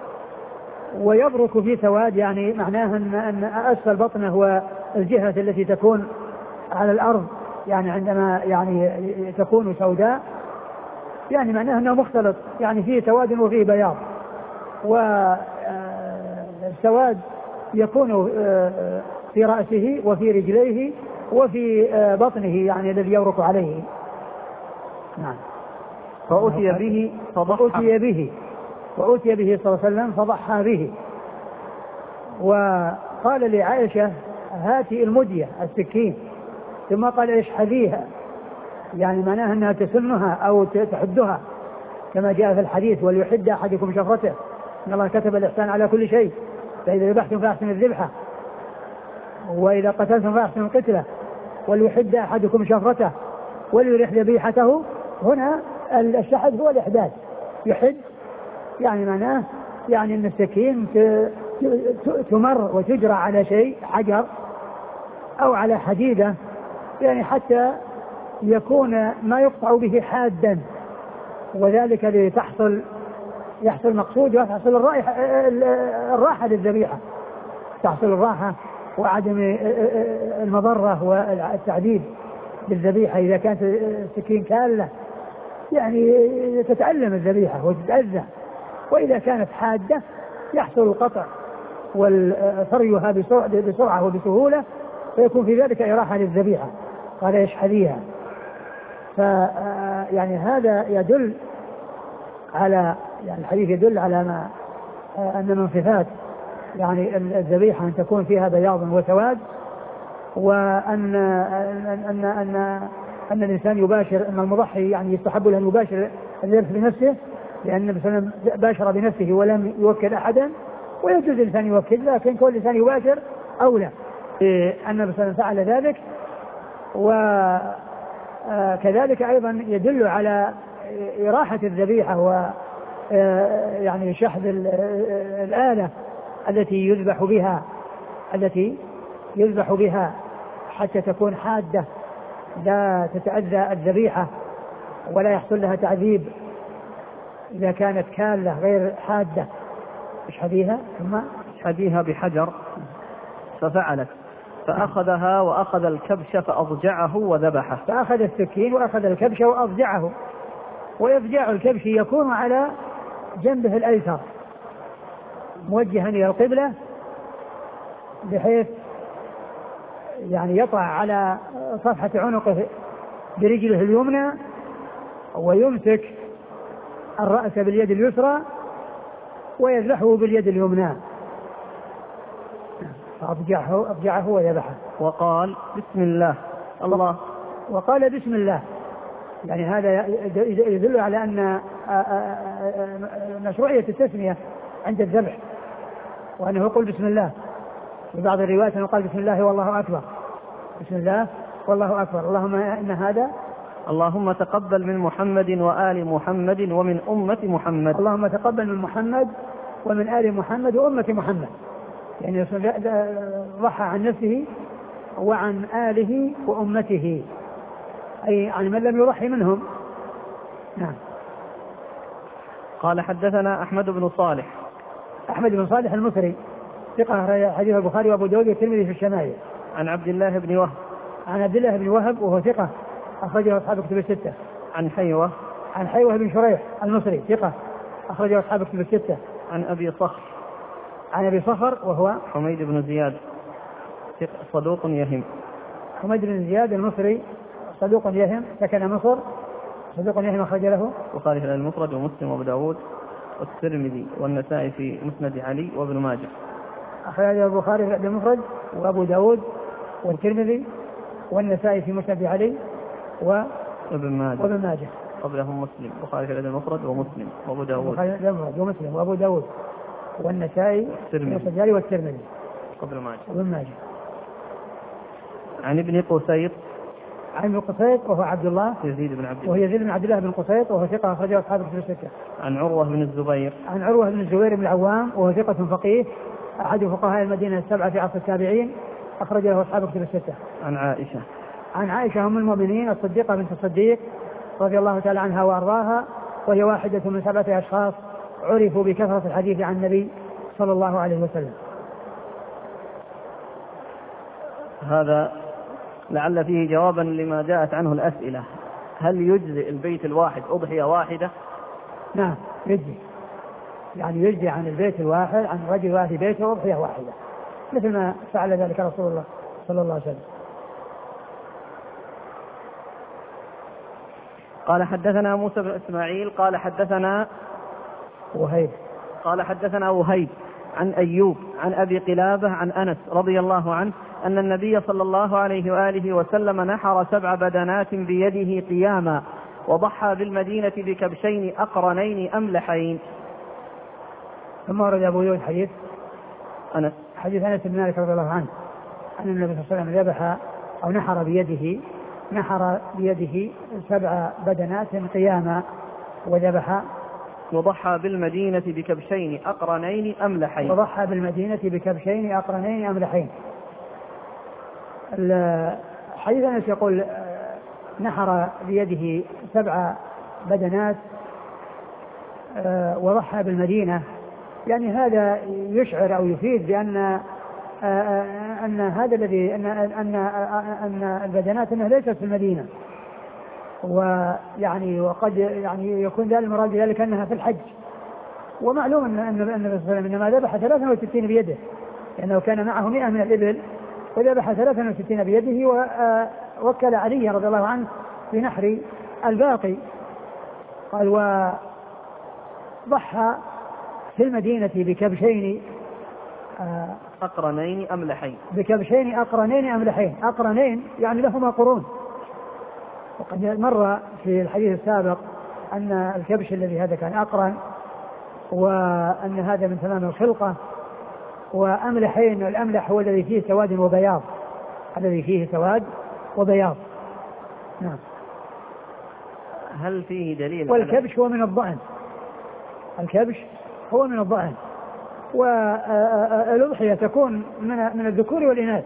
ويبرك في سواد، يعني معناه أن أسفل بطنه والجهة التي تكون على الأرض يعني عندما يعني تكون سوداء، يعني معناه أنه مختلط، يعني فيه سواد وفيه بياض. والسواد يكون في رأسه وفي رجليه وفي بطنه يعني الذي يورك عليه. نعم. فأتي به وأتي به صلى الله عليه وسلم فضحى به. وقال لعائشة هاتي المدية السكين، ثم قال اشحذيها، يعني معناها أنها تسنها أو تحدها كما جاء في الحديث وليحد أحدكم شفرته، إن الله كتب الإحسان على كل شيء، فإذا ذبحتم فأحسنوا الذبحة، وإذا قتلتم فأحسنوا القتلة، وليحد أحدكم شفرته وليرح ذبيحته. هنا الشحذ هو الإحداث، يحد يعني معناه يعني أن السكين تمر وتجرى على شيء حجر أو على حديدة، يعني حتى يكون ما يقطع به حادا، وذلك يحصل مقصود ويحصل الراحة للذبيحة، تحصل الراحة وعدم المضرة والتعذيب للذبيحة. إذا كانت السكين كالة يعني تتألم الذبيحة وتتأذى، وإذا كانت حادة يحصل القطع والفريها بسرعة وبسهولة، فيكون في ذلك إراحة للذبيحة. قال يشحذيها. يعني هذا يدل على يعني الحديث يدل على ما أن من صفات يعني الذبيحة أن تكون فيها بياض وسواد، وأن أن أن أن الإنسان يباشر، أن المضحي يعني يستحب له أن يباشر الذبح بنفسه، لأن النبي صلى الله عليه وسلم باشر بنفسه ولم يوكل أحدا، ويجوز الإنسان يوكل، لكن كل إنسان يباشر أولى. النبي صلى الله عليه وسلم فعل ذلك. وكذلك أيضا يدل على إراحة الذبيحة و يعني شحذ الآلة التي يذبح بها حتى تكون حادة لا تتأذى الذبيحة ولا يحصل لها تعذيب إذا كانت كالة غير حادة. اشحذيها، ثم اشحذيها بحجر، ففعلت، فأخذها وأخذ الكبش فأضجعه وذبحه. فأخذ السكين وأخذ الكبش وأضجعه، وإضجاع الكبش يكون على جنبه الأيسر موجها إلى القبلة، بحيث يعني يطع على صفحة عنقه برجله اليمنى، ويمسك الرأس باليد اليسرى ويذبحه باليد اليمنى، فأضجعه وذبحه. وقال بسم الله وقال بسم الله، يعني هذا يدل على أن مشروعية التسمية عند الذبح، وأنه يقول بسم الله. في بعض الروايات أنه قال بسم الله والله أكبر، بسم الله والله أكبر. اللهم إن هذا اللهم تقبل من محمد وآل محمد ومن أمة محمد. اللهم تقبل من محمد ومن آل محمد وأمة محمد، يعني ضحى عن نفسه وعن آله وأمته، أي عن من لم يضحي منهم. نعم. قال حدثنا أحمد بن صالح. أحمد بن صالح المصري ثقة، حديث البخاري وأبو داود والترمذي في الشمائل. عن عبد الله بن وهب. عن عبد الله بن وهب وهو ثقة أخرجه أصحاب كتب الستة. عن حيوة. عن حيوة بن شريح المصري ثقة أخرجه أصحاب كتب الستة. عن أبي صخر. عن أبي صخر وهو حميد بن زياد صدوق يهم. حميد بن زياد المصري صدوق يهم، سكن مصر، صدوق يهم، أخرج له البخاري في المفرد ومسلم وابو داود والترمذي والنسائي في مسند علي وابن ماجه. أخرج البخاري في المفرد وأبو داود والترمذي والنسائي في مسند علي وابن ماجه. قبلهم مسلم. البخاري في المفرد ومسلم وابو داود ومسلم وأبو داود والنسائي في مسند علي والترمذي قبل ماجه وابن ماجه. عن ابن قسيط. عن ابن قسيط وهو عبد الله يزيد بن عبد الله، وهو يزيد بن عبد الله بن قسيط وهو ثقة أخرجه أصحاب الكتب الستة. عن عروة بن الزبير. عن عروة بن الزبير بن العوام وهو ثقة فقيه أحد فقهاء المدينة السبعة في عصر التابعين، أخرج له أصحاب الكتب الستة. عن عائشة. عن عائشة أم المؤمنين الصديقة بنت الصديق رضي الله تعالى عنها وأرضاها، وهي واحدة من 7 أشخاص عرفوا بكثرة الحديث عن النبي صلى الله عليه وسلم. هذا لعل فيه جوابا لما جاءت عنه الأسئلة. هل يجزئ البيت الواحد أضحية واحدة؟ نعم يجزي، يعني يجزي عن البيت الواحد، عن رجل واحد بيته أضحية واحدة، مثل ما فعل ذلك رسول الله صلى الله عليه وسلم. قال حدثنا موسى بن إسماعيل قال حدثنا وهيب قال حدثنا وهيب عن أيوب عن أبي قلابة عن أنس رضي الله عنه أن النبي صلى الله عليه وآله وسلم نحر 7 بدنات بيده قياما، وضحى بالمدينة بكبشين أقرنين أملحين. ثم ورد أبو داود حديث أنس بن مالك رضي الله عنه أن النبي صلى الله عليه وسلم ذبح أو نحر بيده 7 بدنات قياما وذبح، وضحى بالمدينة بكبشين أقرنين أملحين. وضحى بالمدينة بكبشين أقرنين أملحين. الحديث أنس يقول نحر بيده 7 بدنات وضحى بالمدينة، يعني هذا يشعر أو يفيد بأن أن هذا الذي أن البدنات أنها ليست في المدينة، ويعني وقد يعني يكون ذلك المراد بذلك أنها في الحج. ومعلوم أن النبي صلى الله عليه وسلم إنما ذبح 63 بيده، لأنه كان معه 100 من الإبل وذبح 63 بيده، ووكل علي رضي الله عنه بنحر الباقي. قال وضحى في المدينة بكبشين أقرنين أملحين. بكبشين أقرنين أملحين. أقرنين يعني لهما قرون، وقد مر في الحديث السابق أن الكبش الذي هذا كان أقرن، وأن هذا من تمام الخلقة. وأملحين، الأملح هو الذي فيه سواد وبياض، الذي فيه سواد وبياض. نعم. هل فيه دليل؟ والكبش هو من الضأن، الكبش هو من الضأن، والأضحية تكون من الذكور والإناث.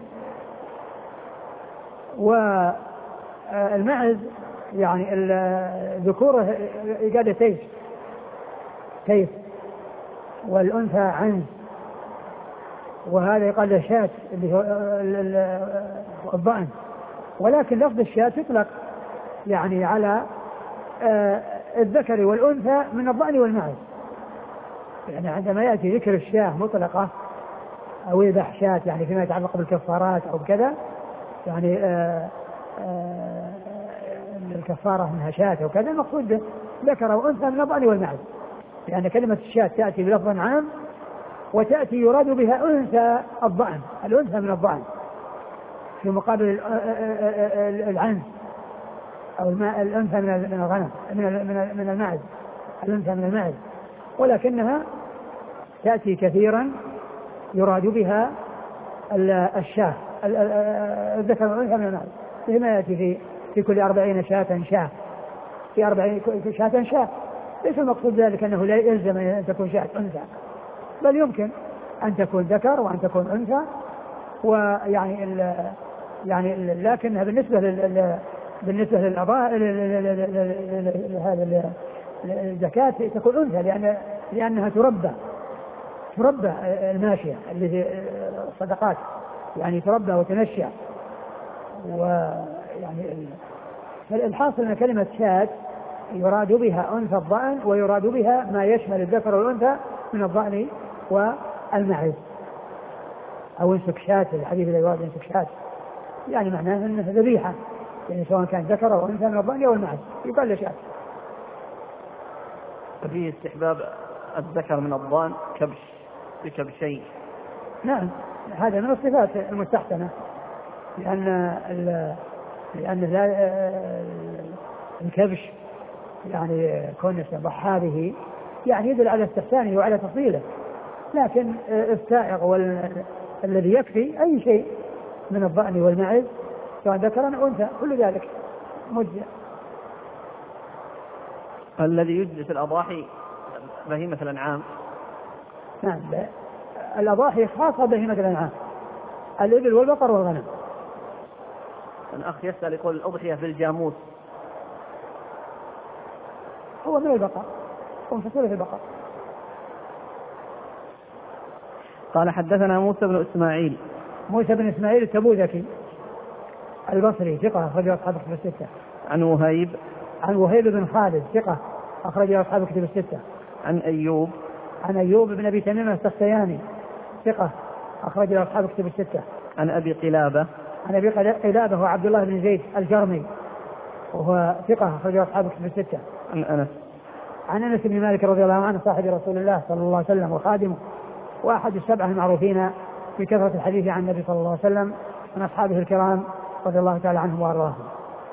والمعز يعني الذكور قاعدة تيس، والأنثى عنز، وهذا يقال له شاة اللي هو الضأن. ولكن لفظ الشاة يطلق يعني على الذكر والأنثى من الضأن والمعز، يعني عندما يأتي ذكر الشاة مطلقة أو يذبح شاة يعني فيما يتعلق بالكفارات أو كذا، يعني الكفارة منها شاة أو كذا، المقصود به ذكر وأنثى من الضأن والمعز، يعني كلمة الشاة تأتي بلفظ عام وتأتي يراد بها أنثى الضأن، الأنثى من الضأن في مقابل العنز أو الأنثى من الغنم من المعز، الأنثى من المعز. ولكنها تأتي كثيرا يراد بها الشاة الذكر والأنثى من المعز، مثل ما يأتي في كل 40 شاة، في 40 شاة. ليس المقصود ذلك أنه لا يلزم أن تكون شاة أنثى، بل يمكن أن تكون ذكر وأن تكون أنثى، يعني لكنها بالنسبة لهذا الزكاة تكون أنثى، لأنها تربى الماشية اللي الصدقات، يعني تربى وتنشأ. ويعني الحاصل أن كلمة شاة يراد بها أنثى الضأن، ويراد بها ما يشمل الذكر والأنثى من الضأن والمعز. أو انسك شاة، الحديث الذي يراد انسك شاة يعني معناه أنها ذبيحة، يعني سواء كان ذكر أو أنثى من الضأن أو المعز يقال له شاة. ففيه استحباب الذكر من الضأن بكبشين. نعم، هذا من الصفات المستحسنة، لأن الكبش يعني كون ضحى به يعني يدل على استحسانه وعلى تفضيله، لكن السائغ الذي يكفي أي شيء من الضأن والمعز سواء ذكرا أو أنثى كل ذلك مجزئ. الذي يجزي في الأضاحي بهيمة الأنعام. نعم، الأضاحي خاصة بهيمة الأنعام، الإبل والبقر والغنم. الأخ يسأل يقول الأضحية في الجاموس. هو من البقر، هو من فصيلة البقر. قال حدثنا موسى بن إسماعيل التبوذكي البصري ثقة أخرج أصحاب كتب الستة. عن وهيب بن خالد ثقة أخرج أصحاب كتب الستة. عن أيوب بن أبي تميم السختياني ثقة أخرج أصحاب كتب الستة. عن أبي قلابة هو عبد الله بن زيد الجرمي وهو ثقة أخرج أصحاب كتب الستة. عن أنس بن مالك رضي الله عنه صاحب رسول الله صلى الله عليه وسلم وخادمه وأحد السبعة المعروفين بكثرة الحديث عن النبي صلى الله عليه وسلم من أصحابه الكرام رضي الله تعالى عنهم وأرضاهم.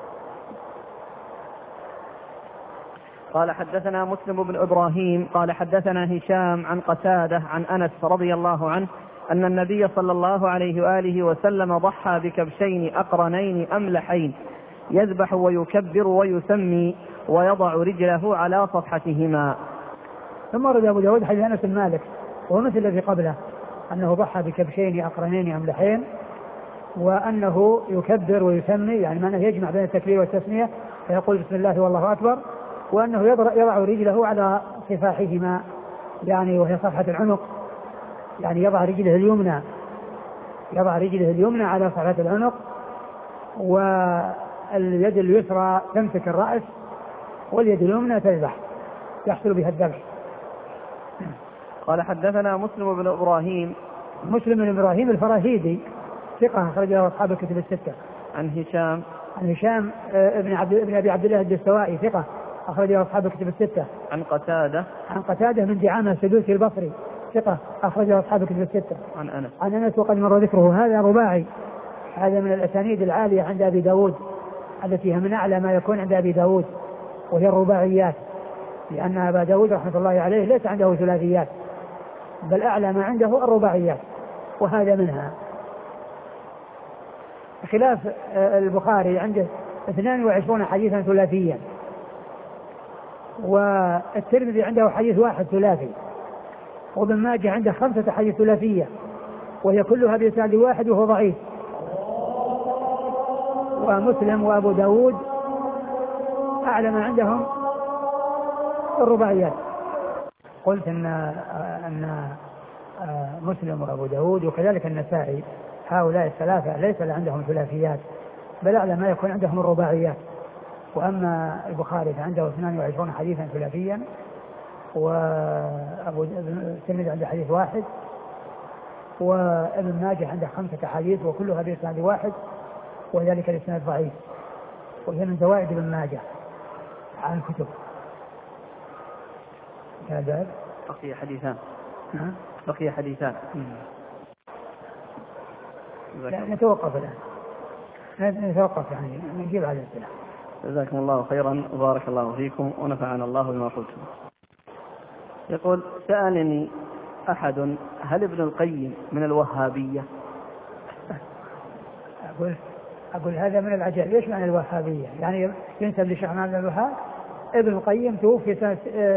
قال حدثنا مسلم بن إبراهيم قال حدثنا هشام عن قتادة عن أنس رضي الله عنه أن النبي صلى الله عليه وآله وسلم ضحى بكبشين أقرنين أملحين يذبح ويكبر ويسمي ويضع رجله على صفحتهما. ثم ورد أبو داود حديث أنس بن مالك وهو مثل الذي قبله أنه ضحى بكبشين أقرنين أملحين وأنه يكبر ويسمي، يعني معناه يجمع بين التكبير والتسمية فيقول بسم الله والله أكبر، وأنه يضع رجله على صفاحهما يعني وهي صفحة العنق، يعني يضع رجله اليمنى على صفحة العنق، واليد اليسرى تمسك الرأس واليد اليمنى تذبح يحصل بها الذبح. قال حدثنا مسلم بن إبراهيم الفراهيدي ثقة أخرج له أصحاب الكتب الستة. عن هشام ابن أبي عبد الله الدستوائي ثقة أخرج له أصحاب الكتب الستة. عن قتادة من دعامة السدوسي البصري ثقة أخرج له أصحاب الكتب الستة. عن أنس وقد مر ذكره. هذا رباعي، هذا من الأسانيد العالية عند أبي داود التي هي من أعلى ما يكون عند أبي داود وهي الرباعيات، لأن أبا داود رحمة الله عليه ليس عنده ثلاثيات بل أعلى ما عنده الرباعيات، وهذا منها. خلاف البخاري عنده 22 حديثا ثلاثيا، والترمذي عنده حديث واحد ثلاثي، وابن ماجه عنده 5 حديث ثلاثية وهي كلها بإسناد واحد وهو ضعيف، ومسلم وأبو داود أعلى ما عندهم الرباعيات. قلت أن مسلم وأبو داود وكذلك النسائي هؤلاء الثلاثة ليس عندهم ثلاثيات بل أعلى ما يكون عندهم الرباعيات، وأما البخاري فعنده 22 حديثا ثلاثيا، وأبو الترمذي عنده حديث واحد، وابن ماجه عنده 5 حديث وكلها بإسناد واحد وذلك الإسناد ضعيف، وهي من زوائد ابن ماجه عن الكتب. هذا بقي حديثان. لا نتوقف الآن، نتوقف يعني نجيب على الأسئلة. جزاكم الله خيرا وبارك الله فيكم ونفعنا الله بما قلتم. يقول سألني أحد هل ابن القيم من الوهابية؟ أقول هذا من العجائب. إيش معنى الوهابية؟ يعني ينسب للشيخ محمد بن الوهاب. ابن القيم توفي سنة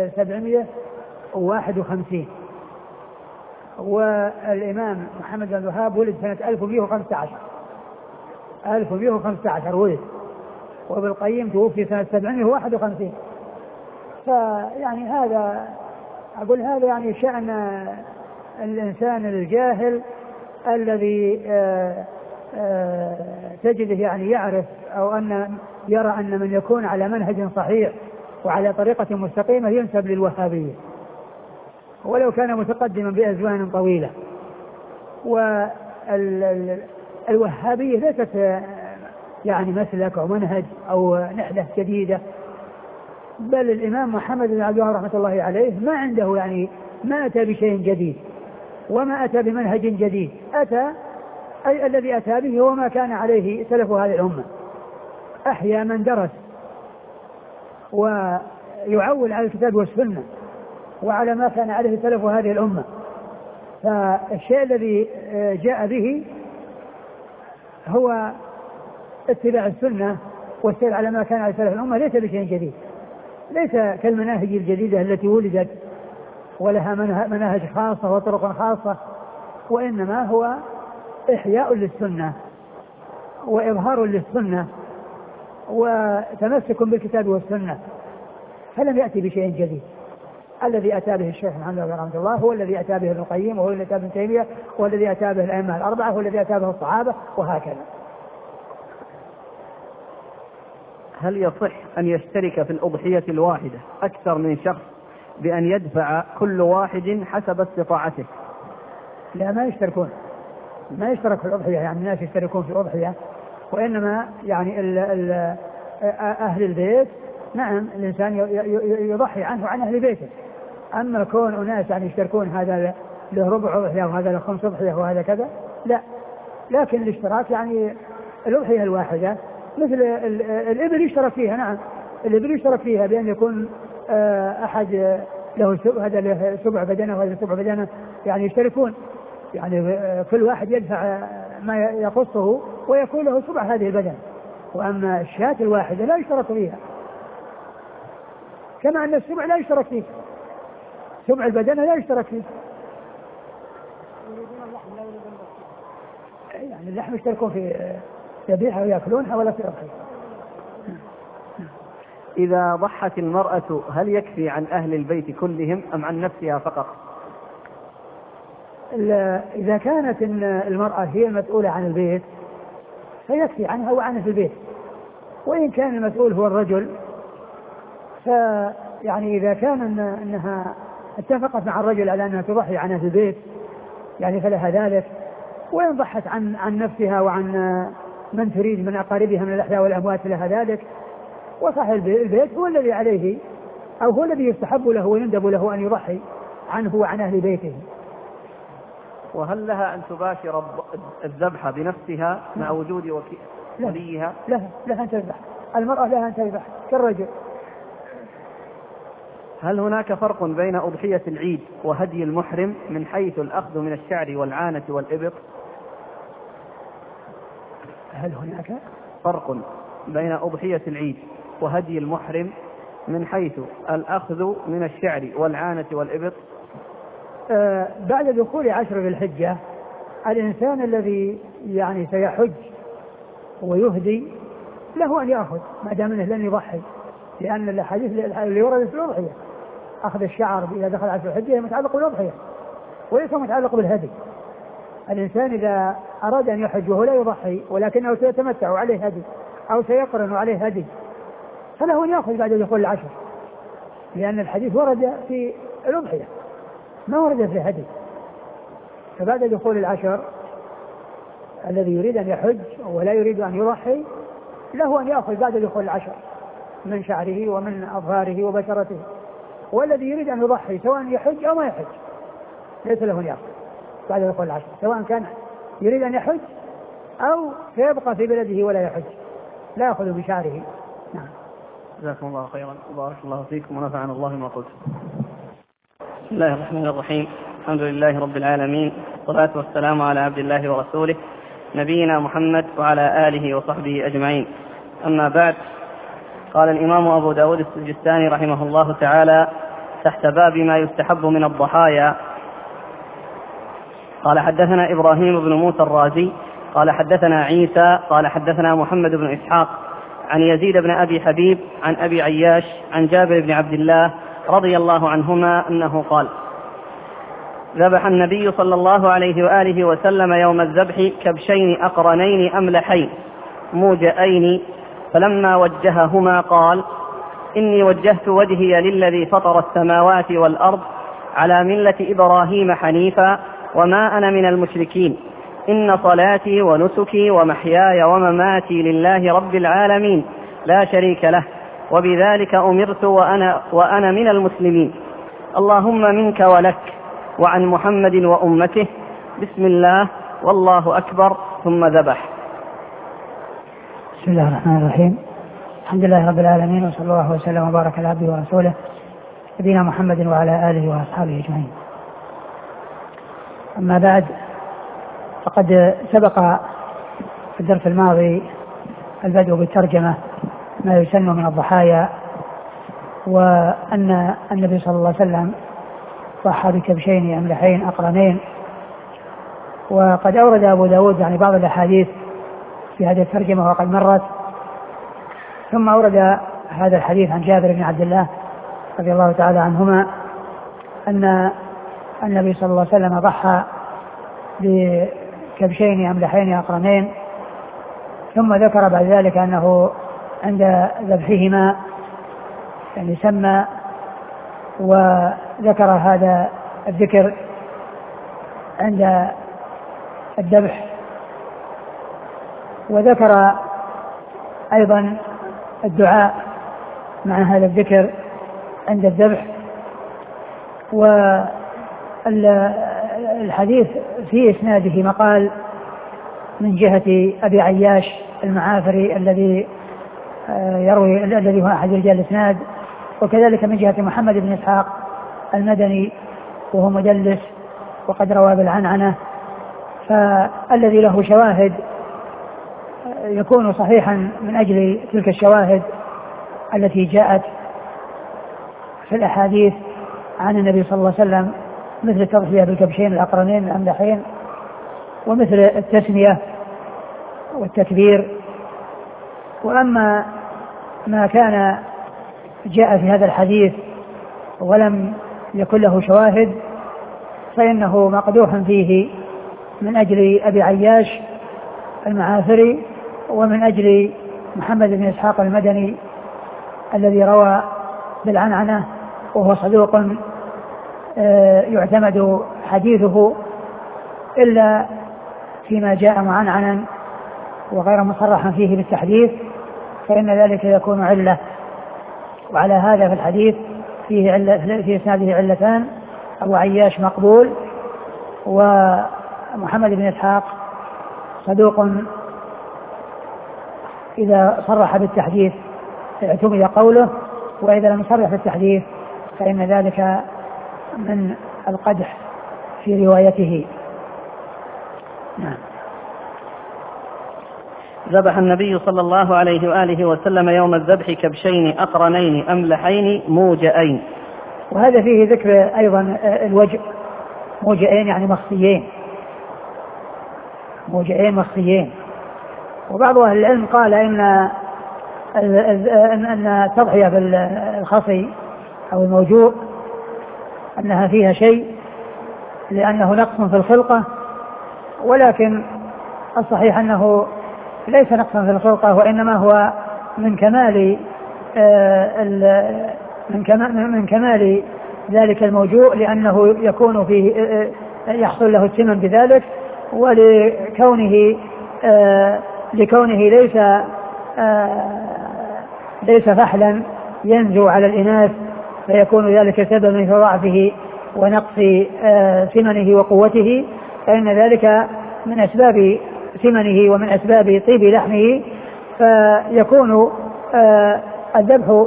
751، والإمام محمد بن الوهاب ولد سنة 1115 ولد، وابن القيم توفي سنة 751. فيعني هذا أقول هذا يعني شأن الإنسان الجاهل الذي تجده يعني يعرف أو أن يرى أن من يكون على منهج صحيح وعلى طريقة مستقيمة ينسب للوهابية ولو كان متقدما بأزمان طويلة. والوهابية ليست يعني مسلك أو منهج أو نحلة جديدة، بل الإمام محمد بن عبد الوهاب رحمة الله عليه ما عنده يعني ما أتى بشيء جديد وما أتى بمنهج جديد، أتى أي الذي أتى به هو ما كان عليه سلف هذه الأمة. أحيا من درس ويعول على الكتاب والسنة وعلى ما كان عليه سلف هذه الأمة. فالشيء الذي جاء به هو اتباع السنة والسير على ما كان عليه سلف الأمة، ليس بشيء جديد، ليس كالمناهج الجديدة التي ولدت ولها مناهج خاصة وطرق خاصة، وإنما هو إحياء للسنة وإظهار للسنة وتمسك بالكتاب والسنة، فلم يأتي بشيء جديد. الذي أتى به الشيخ محمد بن رحمة الله هو الذي أتى به ابن القيم، وهو الذي أتى به ابن تيمية، وهو الذي أتى به الأئمة الأربعة، وهو الذي أتى به الصحابة، وهكذا. هل يصح أن يشترك في الأضحية الواحدة أكثر من شخص بأن يدفع كل واحد حسب استطاعته؟ لا، ما يشتركون، ما يشترك في الأضحية، يعني الناس يشتركون في الأضحية، وإنما يعني أهل البيت نعم الإنسان يضحي عنه وعن أهل بيته. أما كون أناس يعني يشتركون هذا له ربع أضحية وهذا له 5 أضحية وهذا كذا، لا. لكن الاشتراك يعني الأضحية الواحدة مثل الإبل يشترك فيها، نعم الإبل يشترك فيها بأن يكون أحد له هذا له سبع بدنه وهذا سبع بدنه، يعني يشتركون، يعني كل واحد يدفع ما يخصه ويكون له سبع هذه البدن. وأما الشاة الواحدة لا يشترك فيها، كما أن السبع لا يشترك فيه، سبع البدن لا يشترك فيه. يعني اللحم يشتركون في ذبيحة ويأكلونها ولا في أضحية. إذا ضحت المرأة هل يكفي عن أهل البيت كلهم أم عن نفسها فقط؟ إذا كانت المرأة هي المسؤولة عن البيت فيكفي عنها وعن أهل البيت، وإن كان المسؤول هو الرجل فيعني إذا كان أنها اتفقت مع الرجل على أنها تضحي عن أهل البيت يعني فلها ذلك، وإن ضحت عن نفسها وعن من تريد من أقاربها من الأحياء والأموات لها ذلك. وصاحب البيت هو الذي عليه أو هو الذي يستحب له ويندب له أن يضحي عنه وعن أهل بيته. وهل لها أن تباشر الذبح بنفسها مع وجود وليها؟ لها أن تذبح، المرأة لها أن تذبح كالرجل. هل هناك فرق بين أضحية العيد وهدي المحرم من حيث الأخذ من الشعر والعانة والإبط؟ هل هناك فرق بين أضحية العيد وهدي المحرم من حيث الأخذ من الشعر والعانة والإبط؟ بعد دخول 10 ذي الحجة الإنسان الذي يعني سيحج ويهدي له أن يأخذ ما دام أنه لن يضحي، لأن الحديث اللي ورد في الأضحية أخذ الشعر إذا دخل 10 ذي الحجة متعلق بالأضحية وليس متعلق بالهدي. الإنسان إذا أراد أن يحج وهو لا يضحي ولكنه سيتمتع وعليه هدي أو سيقرن وعليه هدي فله أن يأخذ بعد دخول 10، لأن الحديث ورد في الأضحية ما ورد في الهدي. فبعد دخول 10 الذي يريد أن يحج ولا يريد أن يضحي له أن يأخذ بعد دخول 10 من شعره ومن أظهاره وبشرته، والذي يريد أن يضحي سواء يحج أو ما يحج ليس له أن يأخذ بعد دخول 10، سواء كان يريد أن يحج أو سيبقى في بلده ولا يحج لا يأخذ بشعره. نعم. جزاكم الله خيرا وبارك الله فيكم ونفعنا الله ما قلت. بسم الله الرحمن الرحيم، الحمد لله رب العالمين، والصلاة والسلام على عبد الله ورسوله نبينا محمد وعلى آله وصحبه أجمعين. أما بعد، قال الإمام أبو داود السجستاني رحمه الله تعالى تحت باب ما يستحب من الضحايا: قال حدثنا إبراهيم بن موسى الرازي قال حدثنا عيسى قال حدثنا محمد بن إسحاق عن يزيد بن أبي حبيب عن أبي عياش عن جابر بن عبد الله رضي الله عنهما أنه قال: ذبح النبي صلى الله عليه وآله وسلم يوم الذبح كبشين أقرنين أملحين موجئين، فلما وجههما قال: إني وجهت وجهي للذي فطر السماوات والأرض على ملة إبراهيم حنيفا وما أنا من المشركين، إن صلاتي ونسكي ومحياي ومماتي لله رب العالمين لا شريك له، وبذلك أمرت وأنا من المسلمين، اللهم منك ولك وعن محمد وأمته، بسم الله والله أكبر، ثم ذبح. بسم الله الرحمن الرحيم. الحمد لله رب العالمين، وصلى الله وسلم وبارك على عبده ورسوله نبينا محمد وعلى آله وأصحابه أجمعين. أما بعد، فقد سبق في الدرس الماضي البدء بالترجمة ما يسن من الضحايا، وأن النبي صلى الله عليه وسلم ضحى بكبشين أملحين أقرنين. وقد أورد أبو داود يعني بعض الأحاديث في هذه الترجمة وقد مرت، ثم أورد هذا الحديث عن جابر بن عبد الله رضي الله تعالى عنهما أن النبي صلى الله عليه وسلم ضحى بكبشين أملحين أقرنين، ثم ذكر بعد ذلك أنه عند ذبحهما يعني سمى، وذكر هذا الذكر عند الذبح، وذكر أيضا الدعاء مع هذا الذكر عند الذبح. والحديث في إسناده مقال من جهة أبي عياش المعافري الذي هو أحد رجال الإسناد، وكذلك من جهة محمد بن إسحاق المدني وهو مدلس وقد روى بالعنعنة، فالذي له شواهد يكون صحيحا من أجل تلك الشواهد التي جاءت في الأحاديث عن النبي صلى الله عليه وسلم، مثل التضحية بالكبشين الأقرنين الأملحين، ومثل التسمية والتكبير. وأما ما كان جاء في هذا الحديث ولم يكن له شواهد فإنه مقدوح فيه من أجل أبي عياش المعافري ومن أجل محمد بن إسحاق المدني الذي روى بالعنعنة، وهو صدوق يعتمد حديثه إلا فيما جاء معنعنا وغير مصرحا فيه بالتحديث، فإن ذلك يكون علة. وعلى هذا في الحديث في إسناده علتان: أبو عياش مقبول، ومحمد بن إسحاق صدوق إذا صرح بالتحديث اعتمد قوله، وإذا لم يصرح بالتحديث فإن ذلك من القدح في روايته. نعم. ذبح النبي صلى الله عليه وآله وسلم يوم الذبح كبشين أقرنين أملحين موجئين. وهذا فيه ذكر أيضا الوجه، موجئين يعني مخصيين، موجئين مخصيين. وبعض أهل العلم قال إن التضحية بالخصي أو الموجوء أنها فيها شيء لأنه نقص في الخلقة، ولكن الصحيح أنه ليس نقصا في الخلقة، وإنما هو من كمال ذلك الموجوء، لأنه يكون فيه يحصل له السمن بذلك، لكونه ليس فحلا ينزو على الإناث، فيكون ذلك سببا في ضعفه ونقص سمنه وقوته، فإن ذلك من أسباب سمنه ومن أسباب طيب لحمه، فيكون الذبح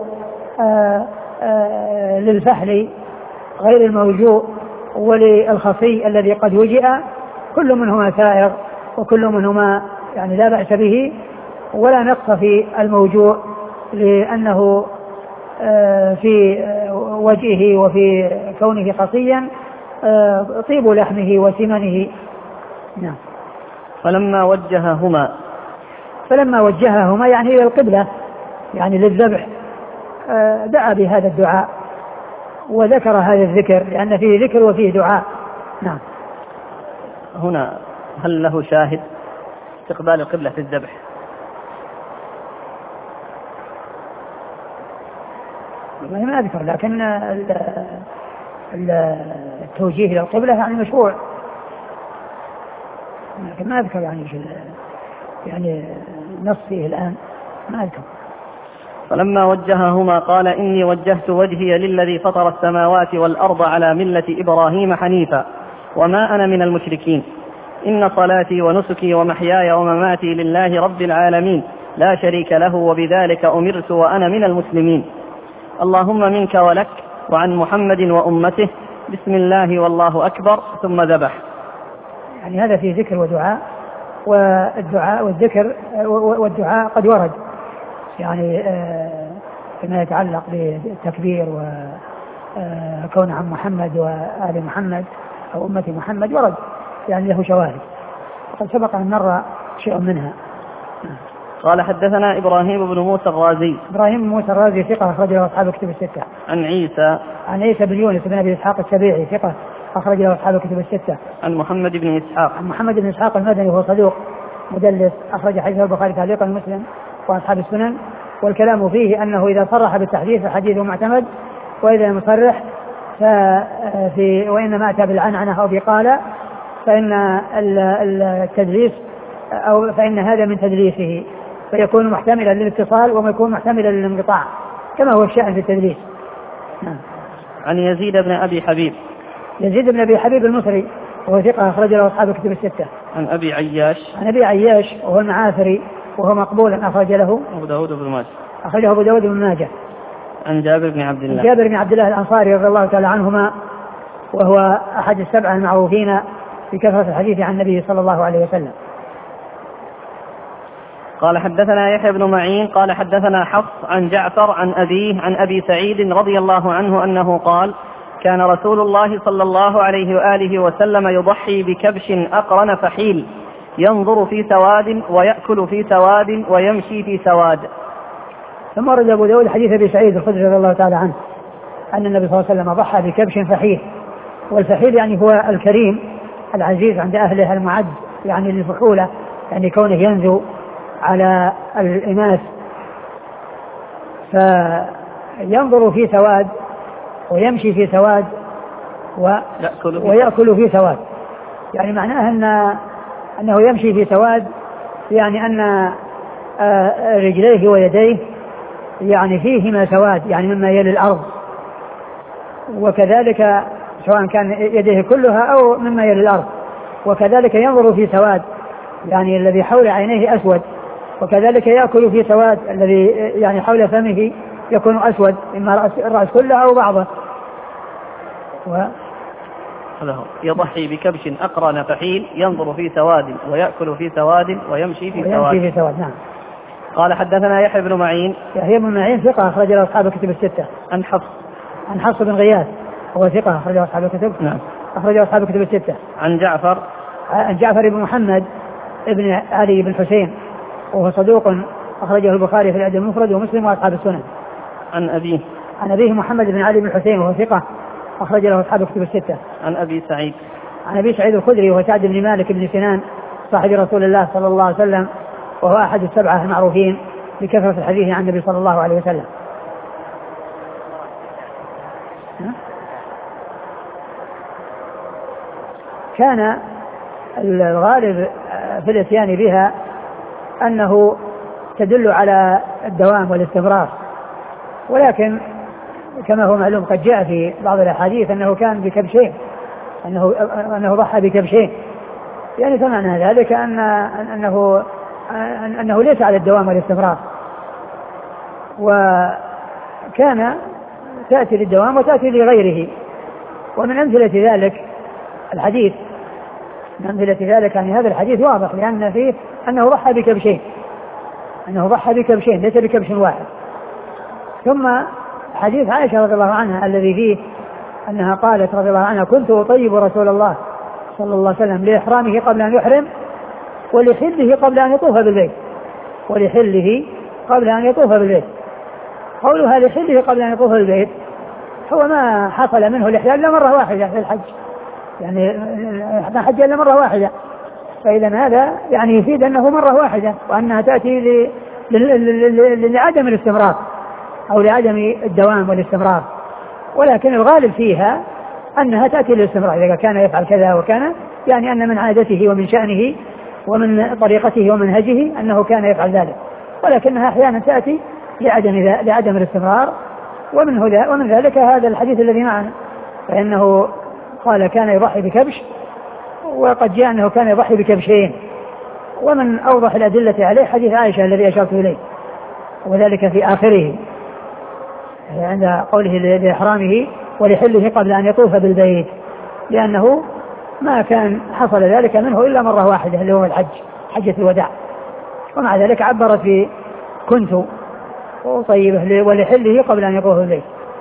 للفحل غير الموجوء وللخصي الذي قد وجئ كل منهما سائغ وكل منهما يعني لا بأس به ولا نقص في الموجوع، لأنه في وجهه وفي كونه قصيا طيب لحمه وسمنه. نعم. فلما وجههما يعني إلى القبلة يعني للذبح دعا بهذا الدعاء وذكر هذا الذكر، لأن فيه ذكر وفيه دعاء. نعم. هنا هل له شاهد استقبال القبلة في الذبح؟ ما أذكر، لكن التوجيه إلى القبلة يعني مشروع، لكن ما أذكر يعني نص فيه الآن ما أذكر. فلما وجههما قال إني وجهت وجهي للذي فطر السماوات والأرض على ملة إبراهيم حنيفا وما أنا من المشركين، إن صلاتي ونسكي ومحياي ومماتي لله رب العالمين لا شريك له وبذلك أمرت وأنا من المسلمين، اللهم منك ولك وعن محمد وأمته بسم الله والله أكبر، ثم ذبح. يعني هذا فيه ذكر ودعاء، والدعاء والذكر والدعاء قد ورد يعني فيما يتعلق بالتكبير وكون عن محمد وآل محمد أو أمة محمد ورد يعني له شواهد، وقد سبق أن مر شيء منها. قال حدثنا إبراهيم بن موسى الرازي ثقة أخرج له أصحاب الكتب الستة. عن عيسى بن يونس بن أبي إسحاق السبيعي ثقة أخرج له أصحاب الكتب الستة. عن محمد بن إسحاق المدني وهو صدوق مدلس أخرج حديثه البخاري تعليقا مسلم وأصحاب السنن، والكلام فيه أنه إذا صرح بالتحديث فحديثه معتمد، وإذا لم يصرح وإنما أتى بالعنعنة أو بقال فإن التدليس أو فإن هذا من تدليسه فيكون محتملا للاتصال ويكون محتملا للانقطاع كما هو الشأن في التدليس. عن يزيد بن أبي حبيب المصري وهو ثقة أخرج له أصحاب الكتب الستة. عن أبي عياش وهو المعافري وهو مقبول أخرج له أبو داود بن ماجه. عن جابر بن عبد الله الأنصاري رضي الله تعالى عنهما، وهو أحد السبعة المعروفين بكثرة الحديث عن النبي صلى الله عليه وسلم. قال حدثنا يحيى بن معين قال حدثنا حفص عن جعفر عن أبيه عن أبي سعيد رضي الله عنه أنه قال كان رسول الله صلى الله عليه وآله وسلم يضحي بكبش أقرن فحيل ينظر في سواد ويأكل في سواد ويمشي في سواد. ثم رد أبو داود حديث أبي سعيد الخدري رضي الله تعالى عنه أن النبي صلى الله عليه وسلم ضحى بكبش فحيل، والفحيل يعني هو الكريم العزيز عند أهله المعد يعني للفحولة، يعني كونه ينزو على الإناث فينظر في سواد ويمشي في سواد ويأكل في سواد. يعني معناه أنه يمشي في سواد، يعني أن رجليه ويديه يعني فيهما سواد يعني مما يلي الأرض، وكذلك سواء كان يديه كلها أو مما يلي الأرض، وكذلك ينظر في سواد يعني الذي حول عينيه أسود، وكذلك يأكل في سواد الذي يعني حول فمه يكون أسود، إما الرأس كله أو بعضه. يضحي بكبش أقرن فحيل ينظر في سواد ويأكل في سواد ويمشي في سواد. نعم. قال حدثنا يحيى بن معين ثقة أخرج له أصحاب الكتب الستة. عن حفص بن غياث وهو ثقة أخرج له أصحاب الكتب. نعم. أخرج له أصحاب الكتب الستة. عن جعفر بن محمد ابن علي بن حسين وهو صدوق أخرجه البخاري في الأدب المفرد ومسلم وأصحاب السنن. عن أبيه محمد بن علي بن حسين وهو ثقة أخرج له أصحاب الكتب الستة. عن أبي سعيد الخدري وهو سعد بن مالك بن سنان صاحب رسول الله صلى الله عليه وسلم، وهو أحد السبعة المعروفين بكثرة الحديث عن النبي صلى الله عليه وسلم. كان الغالب في الاتيان بها أنه تدل على الدوام والاستمرار، ولكن كما هو معلوم قد جاء في بعض الأحاديث أنه كان بكبشين، أنه ضحى بكبشين، يعني فمعنى ذلك أنه ليس على الدوام والاستمرار، وكان تأتي للدوام وتأتي لغيره. ومن أمثلة ذلك الحديث من أمثلة ذلك يعني هذا الحديث واضح لأن فيه أنه ضحى بكبشين ليس بكبش واحد. ثم حديث عائشة رضي الله عنها الذي فيه أنها قالت رضي الله عنها كنت أطيب رسول الله صلى الله عليه وسلم لإحرامه قبل أن يحرم ولحله قبل أن يطوف بالبيت. قولها لحله قبل أن يطوف بالبيت هو ما حصل منه الإحلال إلا مرة واحدة في الحج، يعني ما حج إلا مرة واحدة، فإذا هذا يعني يفيد أنه مرة واحدة وأنها تأتي لعدم الاستمرار أو لعدم الدوام والاستمرار، ولكن الغالب فيها أنها تأتي للاستمرار إذا كان يفعل كذا وكان، يعني أن من عادته ومن شأنه ومن طريقته ومنهجه أنه كان يفعل ذلك، ولكنها أحيانا تأتي لعدم الاستمرار. ومن ذلك هذا الحديث الذي معنا، فإنه قال كان يضحي بكبش، وقد جاء أنه كان يضحي بكبشين. ومن أوضح الأدلة عليه حديث عائشة الذي أشرت إليه، وذلك في آخره عند قوله لإحرامه ولحله قبل أن يطوف بالبيت، لأنه ما كان حصل ذلك منه إلا مرة واحدة اللي هو الحج، حجة الوداع، ومع ذلك عبرت في كنت أطيبه ولحله قبل أن يطوف بالبيت.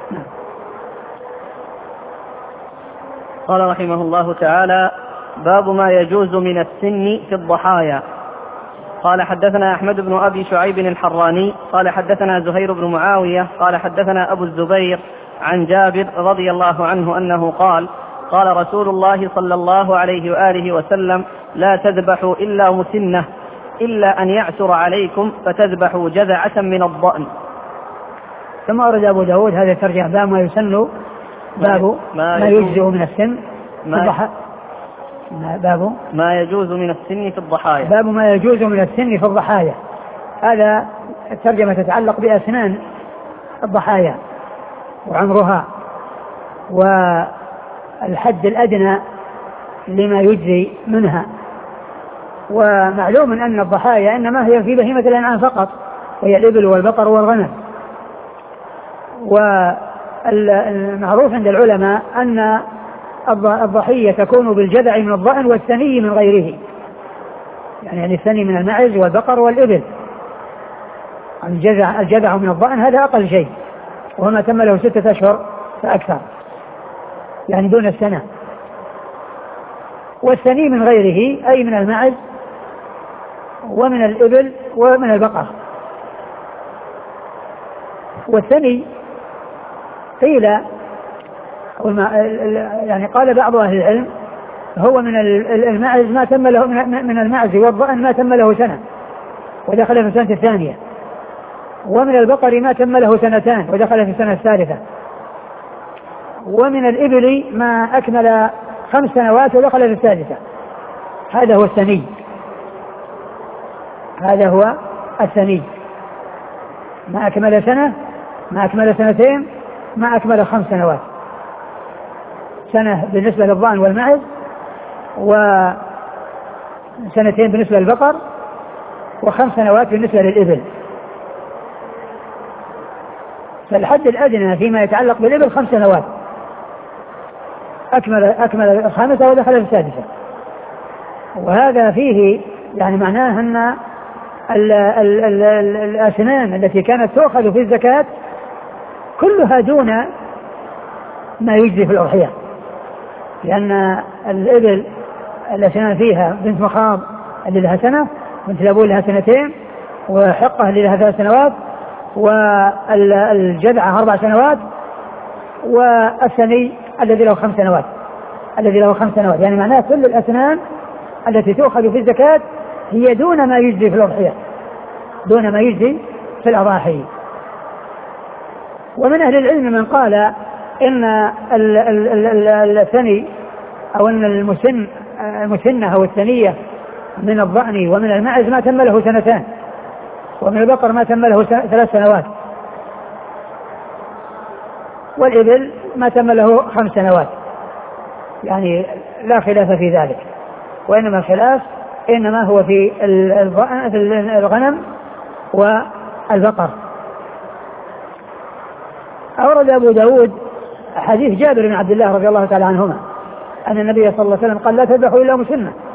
قال رحمه الله تعالى: باب ما يجوز من السن في الضحايا. قال حدثنا أحمد بن أبي شعيب الحراني قال حدثنا زهير بن معاوية قال حدثنا أبو الزبير عن جابر رضي الله عنه أنه قال: قال رسول الله صلى الله عليه وآله وسلم: لا تذبحوا إلا مسنة إلا أن يعسر عليكم فتذبحوا جذعة من الضأن. ثم أورد أبو داود هذا الترجمة: باب ما يسن، باب ما يجزئ من السن باب ما يجوز من السن في الضحايا. باب ما يجوز من السن في الضحايا. هذا الترجمة تتعلق بأسنان الضحايا وعمرها والحد الأدنى لما يجزي منها. ومعلوم أن الضحايا إنما هي في بهيمة الأنعام فقط، وهي الإبل والبقر والغنم. والمعروف عند العلماء أن الضحية تكون بالجذع من الضأن والثني من غيره، يعني الثني من المعز والبقر والإبل. الجذع من الضأن هذا أقل شيء، وما تم له 6 أشهر فأكثر، يعني دون السنة. والثني من غيره أي من المعز ومن الإبل ومن البقر. والثني قيل يعني قال بعض أهل العلم هو من المعز ما تم له من المعز والضأن ما تم له سنة ودخل في السنة الثانية، ومن البقر ما تم له 2 سنين ودخل في السنة الثالثة، ومن الإبل ما أكمل 5 سنوات ودخل في الثالثة. هذا هو الثني، هذا هو الثني، ما أكمل سنة، ما أكمل 2 سنين، ما أكمل 5 سنوات. سنة بالنسبة للضأن والمعز، و2 سنين بالنسبة للبقر، و5 سنوات بالنسبة للإبل. فالحد الأدنى فيما يتعلق بالإبل 5 سنوات، أكمل 5 ودخل في 6. وهذا فيه يعني معناه أن الأسنان التي كانت تؤخذ في الزكاة كلها دون ما يجزي في الأضحية، لأن الإبل الأسنان فيها بنت مخاض اللي لها 1 سنة، بنت لابون لها 2 سنين، وحقة اللي لها 3 سنوات، والجذعة 4 سنوات، والثني الذي له 5 سنوات، يعني معناه كل الأسنان التي تؤخذ في الزكاة هي دون ما يجزي في الأضحية، دون ما يجزي في الأضاحي. ومن أهل العلم من قال إن الثني أو أن المسنة أو الثنية من الضأن ومن المعز ما تم له 2 سنين، ومن البقر ما تم له 3 سنوات، والإبل ما تم له 5 سنوات، يعني لا خلاف في ذلك. وإنما الخلاف إنما هو في الغنم والبقر. أورد أبو داود حديث جابر بن عبد الله رضي الله تعالى عنهما أن النبي صلى الله عليه وسلم قال: لا تذبحوا إلا مسنة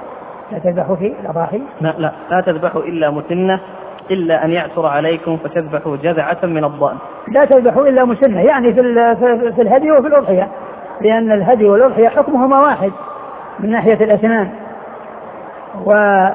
لا تذبحوا في الأضاحي. لا تذبحوا إلا مسنة إلا أن يعثر عليكم فتذبحوا جذعة من الضأن. لا تذبحوا إلا مسنة يعني في الهدي وفي الأضحية، لأن الهدي والأضحية حكمهما واحد من ناحية الأسنان ولا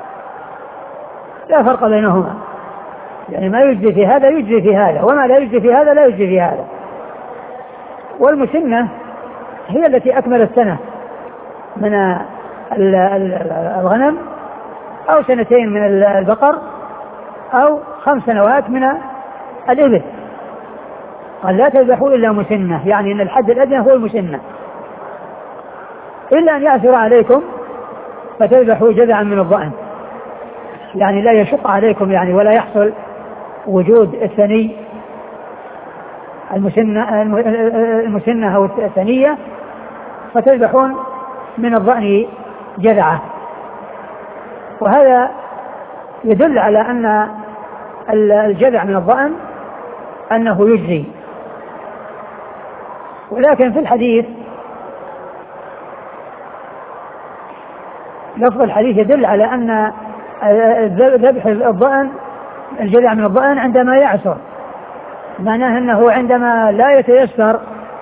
فرق بينهما، يعني ما يجزي في هذا يجزي في هذا، وما لا يجزي في هذا لا يجزي في هذا. والمسنة هي التي أكملت سنة من الغنم أو سنتين من البقر أو 5 سنوات من الإبل. قال لا تذبحوا إلا مسنة، يعني أن الحد الأدنى هو المسنة، إلا أن يأثر عليكم فتذبحوا جذعا من الضأن، يعني لا يشق عليكم يعني ولا يحصل وجود الثني المسنة أو الثنية، فتذبحون من الضأن جذعة. وهذا يدل على أن الجذع من الضأن أنه يجزي. ولكن في الحديث لفظ الحديث يدل على أن ذبح الضأن الجذع من الضأن عندما يعسر، معناه أنه عندما لا يتيسر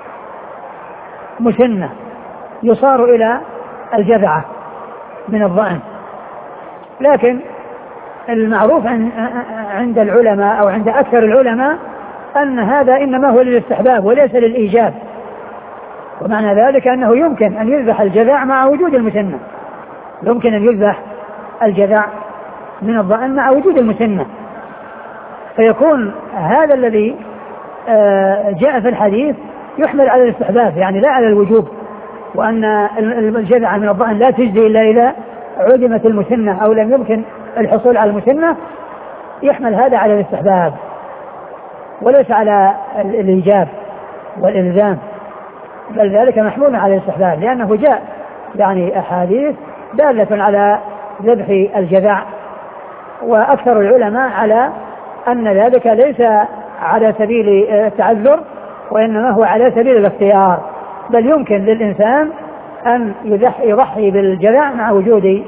مسنة يصار إلى الجذعة من الضأن. لكن المعروف عند العلماء أو عند أكثر العلماء أن هذا إنما هو للاستحباب وليس للإيجاب، ومعنى ذلك أنه يمكن أن يذبح الجذع مع وجود المسنة، يمكن أن يذبح الجذع من الضأن مع وجود المسنة، فيكون هذا الذي جاء في الحديث يحمل على الاستحباب يعني لا على الوجوب، وأن الجذع من الضأن لا تجزي إلا إذا عدمت المسنة أو لم يمكن الحصول على المسنة، يحمل هذا على الاستحباب وليس على الإيجاب والإلزام، بل ذلك محمول على الاستحباب، لأنه جاء يعني أحاديث دالة على ذبح الجذع، وأكثر العلماء على أن ذلك ليس على سبيل التعذر وإنما هو على سبيل الاختيار، بل يمكن للإنسان أن يضحي بالجذع مع وجود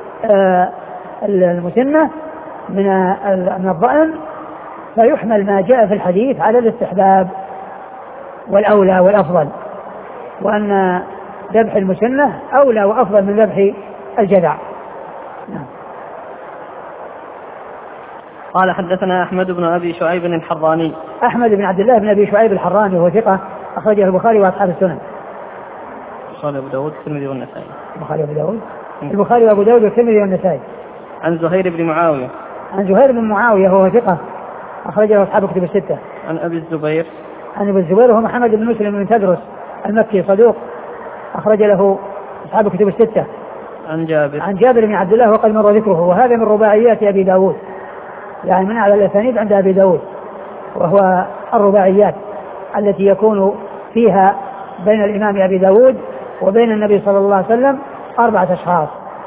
المسنة من الضأن، فيحمل ما جاء في الحديث على الاستحباب والأولى والأفضل، وأن ذبح المسنة أولى وأفضل من ذبح الجذع. قال حدثنا أحمد بن أبي شعيب الحراني. أحمد بن عبد الله بن أبي شعيب الحراني وهو ثقة أخرجه البخاري وأصحاب السنن. البخاري وأبو داود والترمذي والنسائي. البخاري وأبو داود والترمذي والنسائي. عن زهير بن معاوية. عن زهير بن معاوية وهو ثقة أخرجه أصحاب الكتب الستة. عن أبي الزبير. عن أبي الزبير وهو محمد بن مسلم بن تدرس المكي صدوق أخرج له أصحاب الكتب الستة. عن جابر بن عبد الله وقد مر ذكره، وهذا من رباعيات أبي داود، يعني من على الأسانيد عند أبي داود، وهو الرباعيات التي يكون فيها بين الإمام أبي داود وبين النبي صلى الله عليه وسلم 4 أشخاص.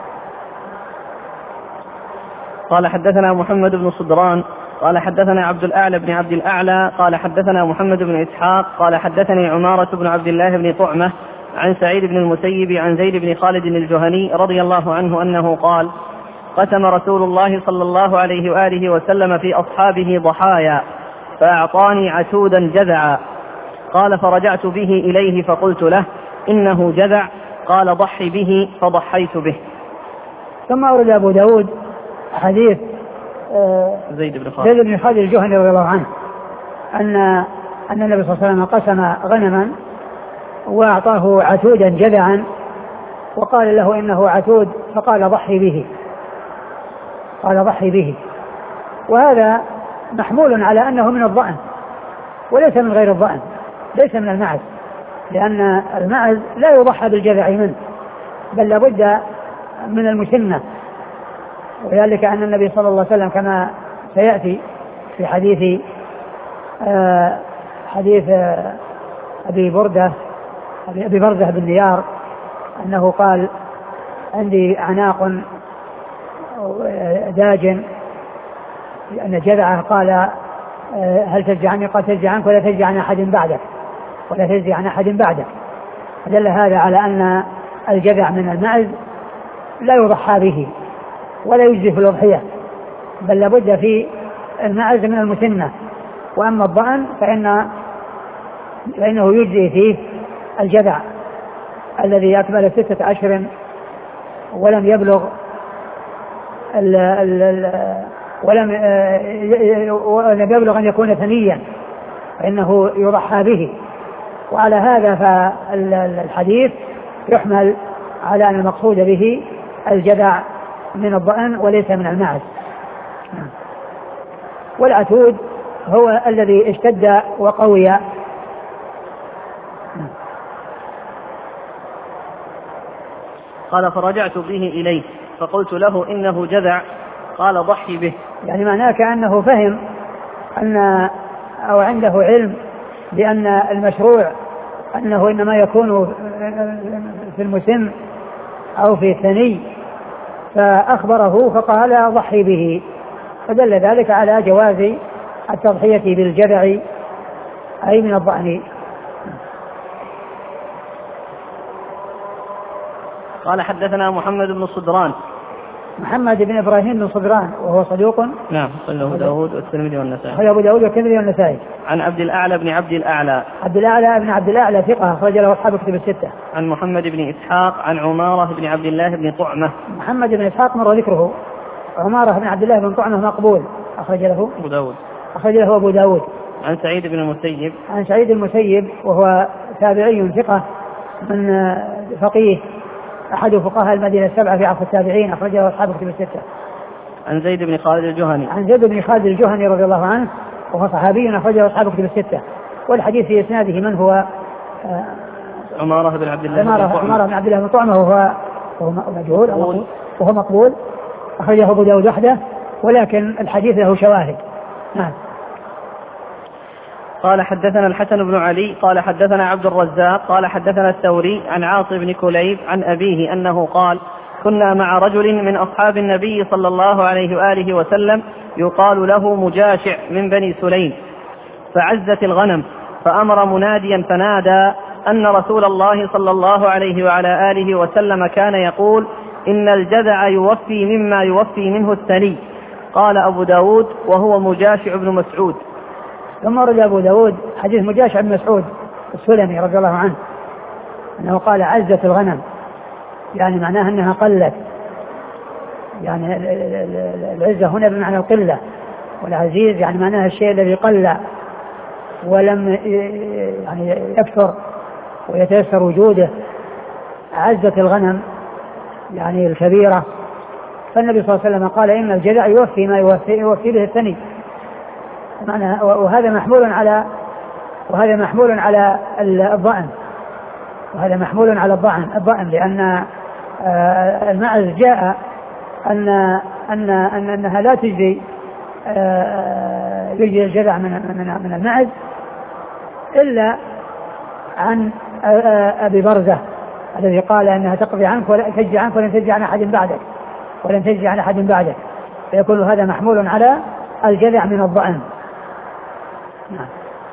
قال حدثنا محمد بن صدران قال حدثنا عبد الأعلى بن عبد الأعلى قال حدثنا محمد بن إسحاق قال حدثني عمارة بن عبد الله بن طعمة عن سعيد بن المسيب عن زيد بن خالد الجهني رضي الله عنه أنه قال: قسم رسول الله صلى الله عليه وآله وسلم في أصحابه ضحايا فأعطاني عتودا جذعا، قال: فرجعت به إليه فقلت له: إنه جذع، قال: ضحي به، فضحيت به. ثم أورد أبو داود حديث زيد بن خالد الجهني رضي الله عنه أن النبي صلى الله عليه وسلم قسم غنما وأعطاه عتودا جذعا وقال له إنه عتود، فقال: ضحي به. وهذا محمول على أنه من الضأن وليس من غير الضأن، ليس من المعز، لأن المعز لا يضحى بالجذع منه بل لابد من المسنة، وذلك أن النبي صلى الله عليه وسلم كما سيأتي في حديث أبي بردة بن نيار أنه قال: عندي أعناق داجن لأن جذعه، قال: هل تجزي عني؟ قال: تجزي عنك ولا تجزي عن أحد بعدك. دل هذا على أن الجذع من المعز لا يضحى به ولا يجزي في الأضحية، بل لابد في المعز من المسنة. وأما الضأن فإنه يجزي فيه الجذع الذي أكمل 6 أشهر ولم يبلغ ولم يبلغ أن يكون ثنيا، فإنه يضحى به. وعلى هذا فالحديث يحمل على أن المقصود به الجذع من الضأن وليس من المعز. والعتود هو الذي اشتد وقوي. قال فرجعت به إليه فقلت له إنه جذع، قال ضحي به. يعني معناه كأنه فهم أو عنده علم بأن المشروع أنه إنما يكون في المسن أو في الثني، فأخبره فقال ضحي به، فدل ذلك على جواز التضحية بالجذع أي من الضأن. قال حدثنا محمد بن صدران. محمد بن إبراهيم بن صدران وهو صدوق. نعم، أخرجه أبو داود والترمذي والنسائي. أخرجه أبو داود والترمذي والنسائي. عن عبد الأعلى بن عبد الأعلى. عبد الأعلى بن عبد الأعلى ثقة أخرج له أصحاب كتب الستة. عن محمد بن إسحاق عن عمارة بن عبد الله بن طعمة. محمد بن إسحاق مر ذكره. عمارة بن عبد الله بن طعمة مقبول أخرج له أبو داود. أخرج له أبو داود. عن سعيد بن المسيب. عن سعيد المسيب وهو تابعي ثقة من فقيه أحد فقهاء المدينة 7 في عصر التابعين أخرجه أصحاب كتب الستة. عن زيد بن خالد الجهني. عن زيد بن خالد الجهني رضي الله عنه وهو صحابي أخرجه أصحاب كتب الستة. والحديث في إسناده من هو؟ عمارة بن عبد الله. عمارة بن عبد الله بن طعمة وهو مجهول وهو مقبول أخرجه أبو داود وحده، ولكن الحديث له شواهد. نعم. قال حدثنا الحسن بن علي قال حدثنا عبد الرزاق قال حدثنا الثوري عن عاصم بن كليب عن أبيه أنه قال: كنا مع رجل من أصحاب النبي صلى الله عليه وآله وسلم يقال له مجاشع من بني سليم، فعزت الغنم، فأمر مناديا فنادى أن رسول الله صلى الله عليه وعلى آله وسلم كان يقول: إن الجذع يوفي مما يوفي منه الثني. قال أبو داود: وهو مجاشع بن مسعود. ثم رجع أبو داود حديث مجاشع بن مسعود السلمي رضي الله عنه أنه قال: عزت الغنم، يعني معناها أنها قلت، يعني العزة هنا بمعنى القلة، والعزيز يعني معناها الشيء الذي قل ولم يعني يكثر ويتيسر وجوده. عزت الغنم يعني الكبيرة. فالنبي صلى الله عليه وسلم قال: إن الجذع يوفي ما يوفي به الثني. وهذا محمول على الضأن، وهذا محمول على الضأن، لأن المعز جاء أنها لا تجزي الجذع من المعز إلا عن أبي برزة الذي قال أنها تقضي عنك ولا تجزي عنك ولن تجزي عن أحد بعدك، فيكون هذا محمول على الجذع من الضأن. نعم.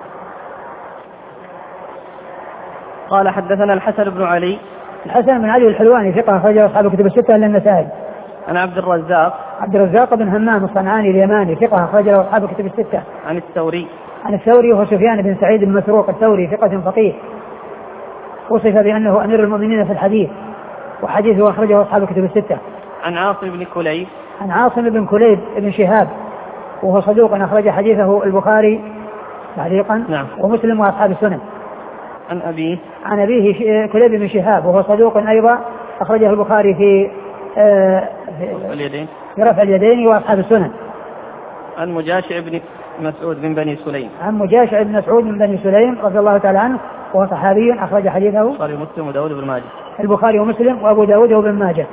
قال حدثنا الحسن بن علي. الحسن بن علي الحلواني ثقة أخرجه أصحاب كتب الستة إلا النسائي. عن عبد الرزاق بن همام الصنعاني اليماني ثقة أخرجه أصحاب كتب الستة. عن الثوري وهو سفيان بن سعيد بن مسروق الثوري ثقة فقيه، وصف بأنه أمير المؤمنين في الحديث، وحديثه أخرجه أصحاب كتب الستة. عن عاصم بن كليب بن شهاب وهو صدوق أخرج حديثه البخاري تعليقا. نعم. ومسلم وأصحاب السنن. عن أبيه كليب بن شهاب وهو صدوق أيضا أخرجه البخاري في رفع اليدين وأصحاب السنن. عن مجاشع بن مسعود من بني سليم. عن مجاشع بن مسعود من بني سليم رضي الله تعالى عنه وهو صحابي أخرج حديثه البخاري ومسلم وداود بن ماجه. البخاري ومسلم وأبو داود وابن ماجه.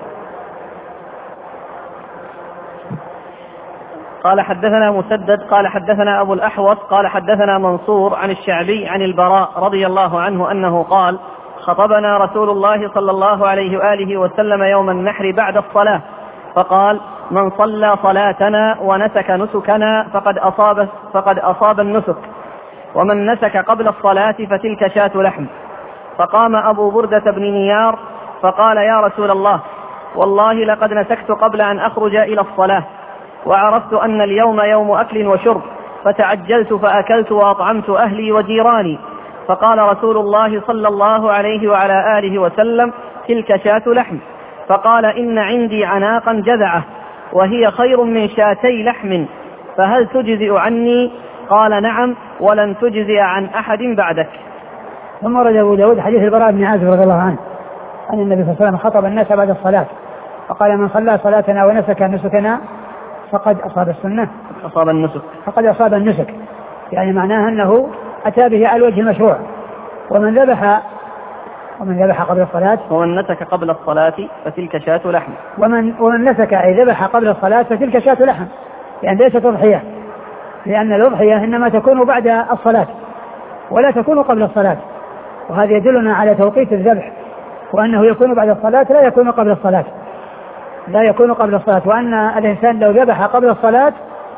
قال حدثنا مسدد قال حدثنا أبو الأحوص قال حدثنا منصور عن الشعبي عن البراء رضي الله عنه أنه قال: خطبنا رسول الله صلى الله عليه وآله وسلم يوم النحر بعد الصلاة فقال: من صلى صلاتنا ونسك نسكنا فقد أصاب النسك، ومن نسك قبل الصلاة فتلك شاة لحم. فقام أبو بردة بن نيار فقال: يا رسول الله، والله لقد نسكت قبل أن أخرج إلى الصلاة، وعرفت أن اليوم يوم أكل وشرب، فتعجلت فأكلت وأطعمت أهلي وجيراني. فقال رسول الله صلى الله عليه وعلى آله وسلم: تلك شاة لحم. فقال: إن عندي عناقا جذعة وهي خير من شاتي لحم، فهل تجزئ عني؟ قال: نعم، ولن تجزئ عن أحد بعدك. ثم ورد أبو داود حديث البراء بن عازب رضي الله عنه أن النبي صلى الله عليه وسلم خطب الناس بعد الصلاة فقال: من صلى صلاتنا ونسك نسكنا فقد أصاب السنة، فقد أصاب النسك، يعني معناه أنه أتى به على الوجه المشروع. ومن ذبح قبل الصلاة، ومن نسك قبل الصلاة فتلك شاة لحم. ومن نسك أي ذبح قبل الصلاة فتلك شاة لحم، يعني ليست أضحية، لأن الأضحية إنما تكون بعد الصلاة ولا تكون قبل الصلاة، وهذا يدلنا على توقيت الذبح، وأنه يكون بعد الصلاة لا يكون قبل الصلاة، وأن الإنسان لو ذبح قبل الصلاة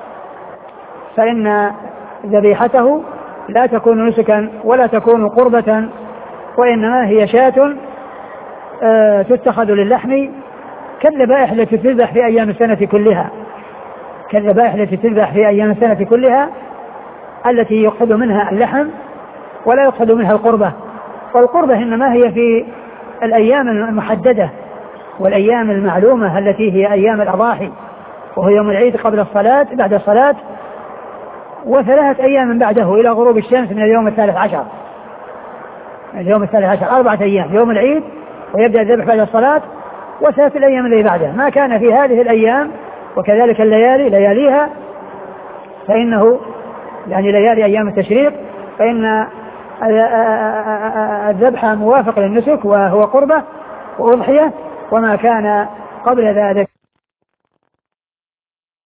فإن ذبيحته لا تكون نسكا ولا تكون قربة، وإنما هي شاة تتخذ للحم كالذبائح التي تذبح في أيام السنة كلها، التي يقصد منها اللحم ولا يقصد منها القربة. والقربة إنما هي في الأيام المحددة والأيام المعلومة التي هي أيام الأضاحي، وهو يوم العيد قبل الصلاة، بعد الصلاة، و3 أيام بعده إلى غروب الشمس من اليوم 13. 4 أيام يوم العيد، ويبدأ الذبح بعد الصلاة، و3 الأيام الذي بعده. ما كان في هذه الأيام وكذلك لياليها فإنه يعني ليالي أيام التشريق، فإن الذبح موافق للنسك وهو قربة وأضحية، وما كان قبل ذلك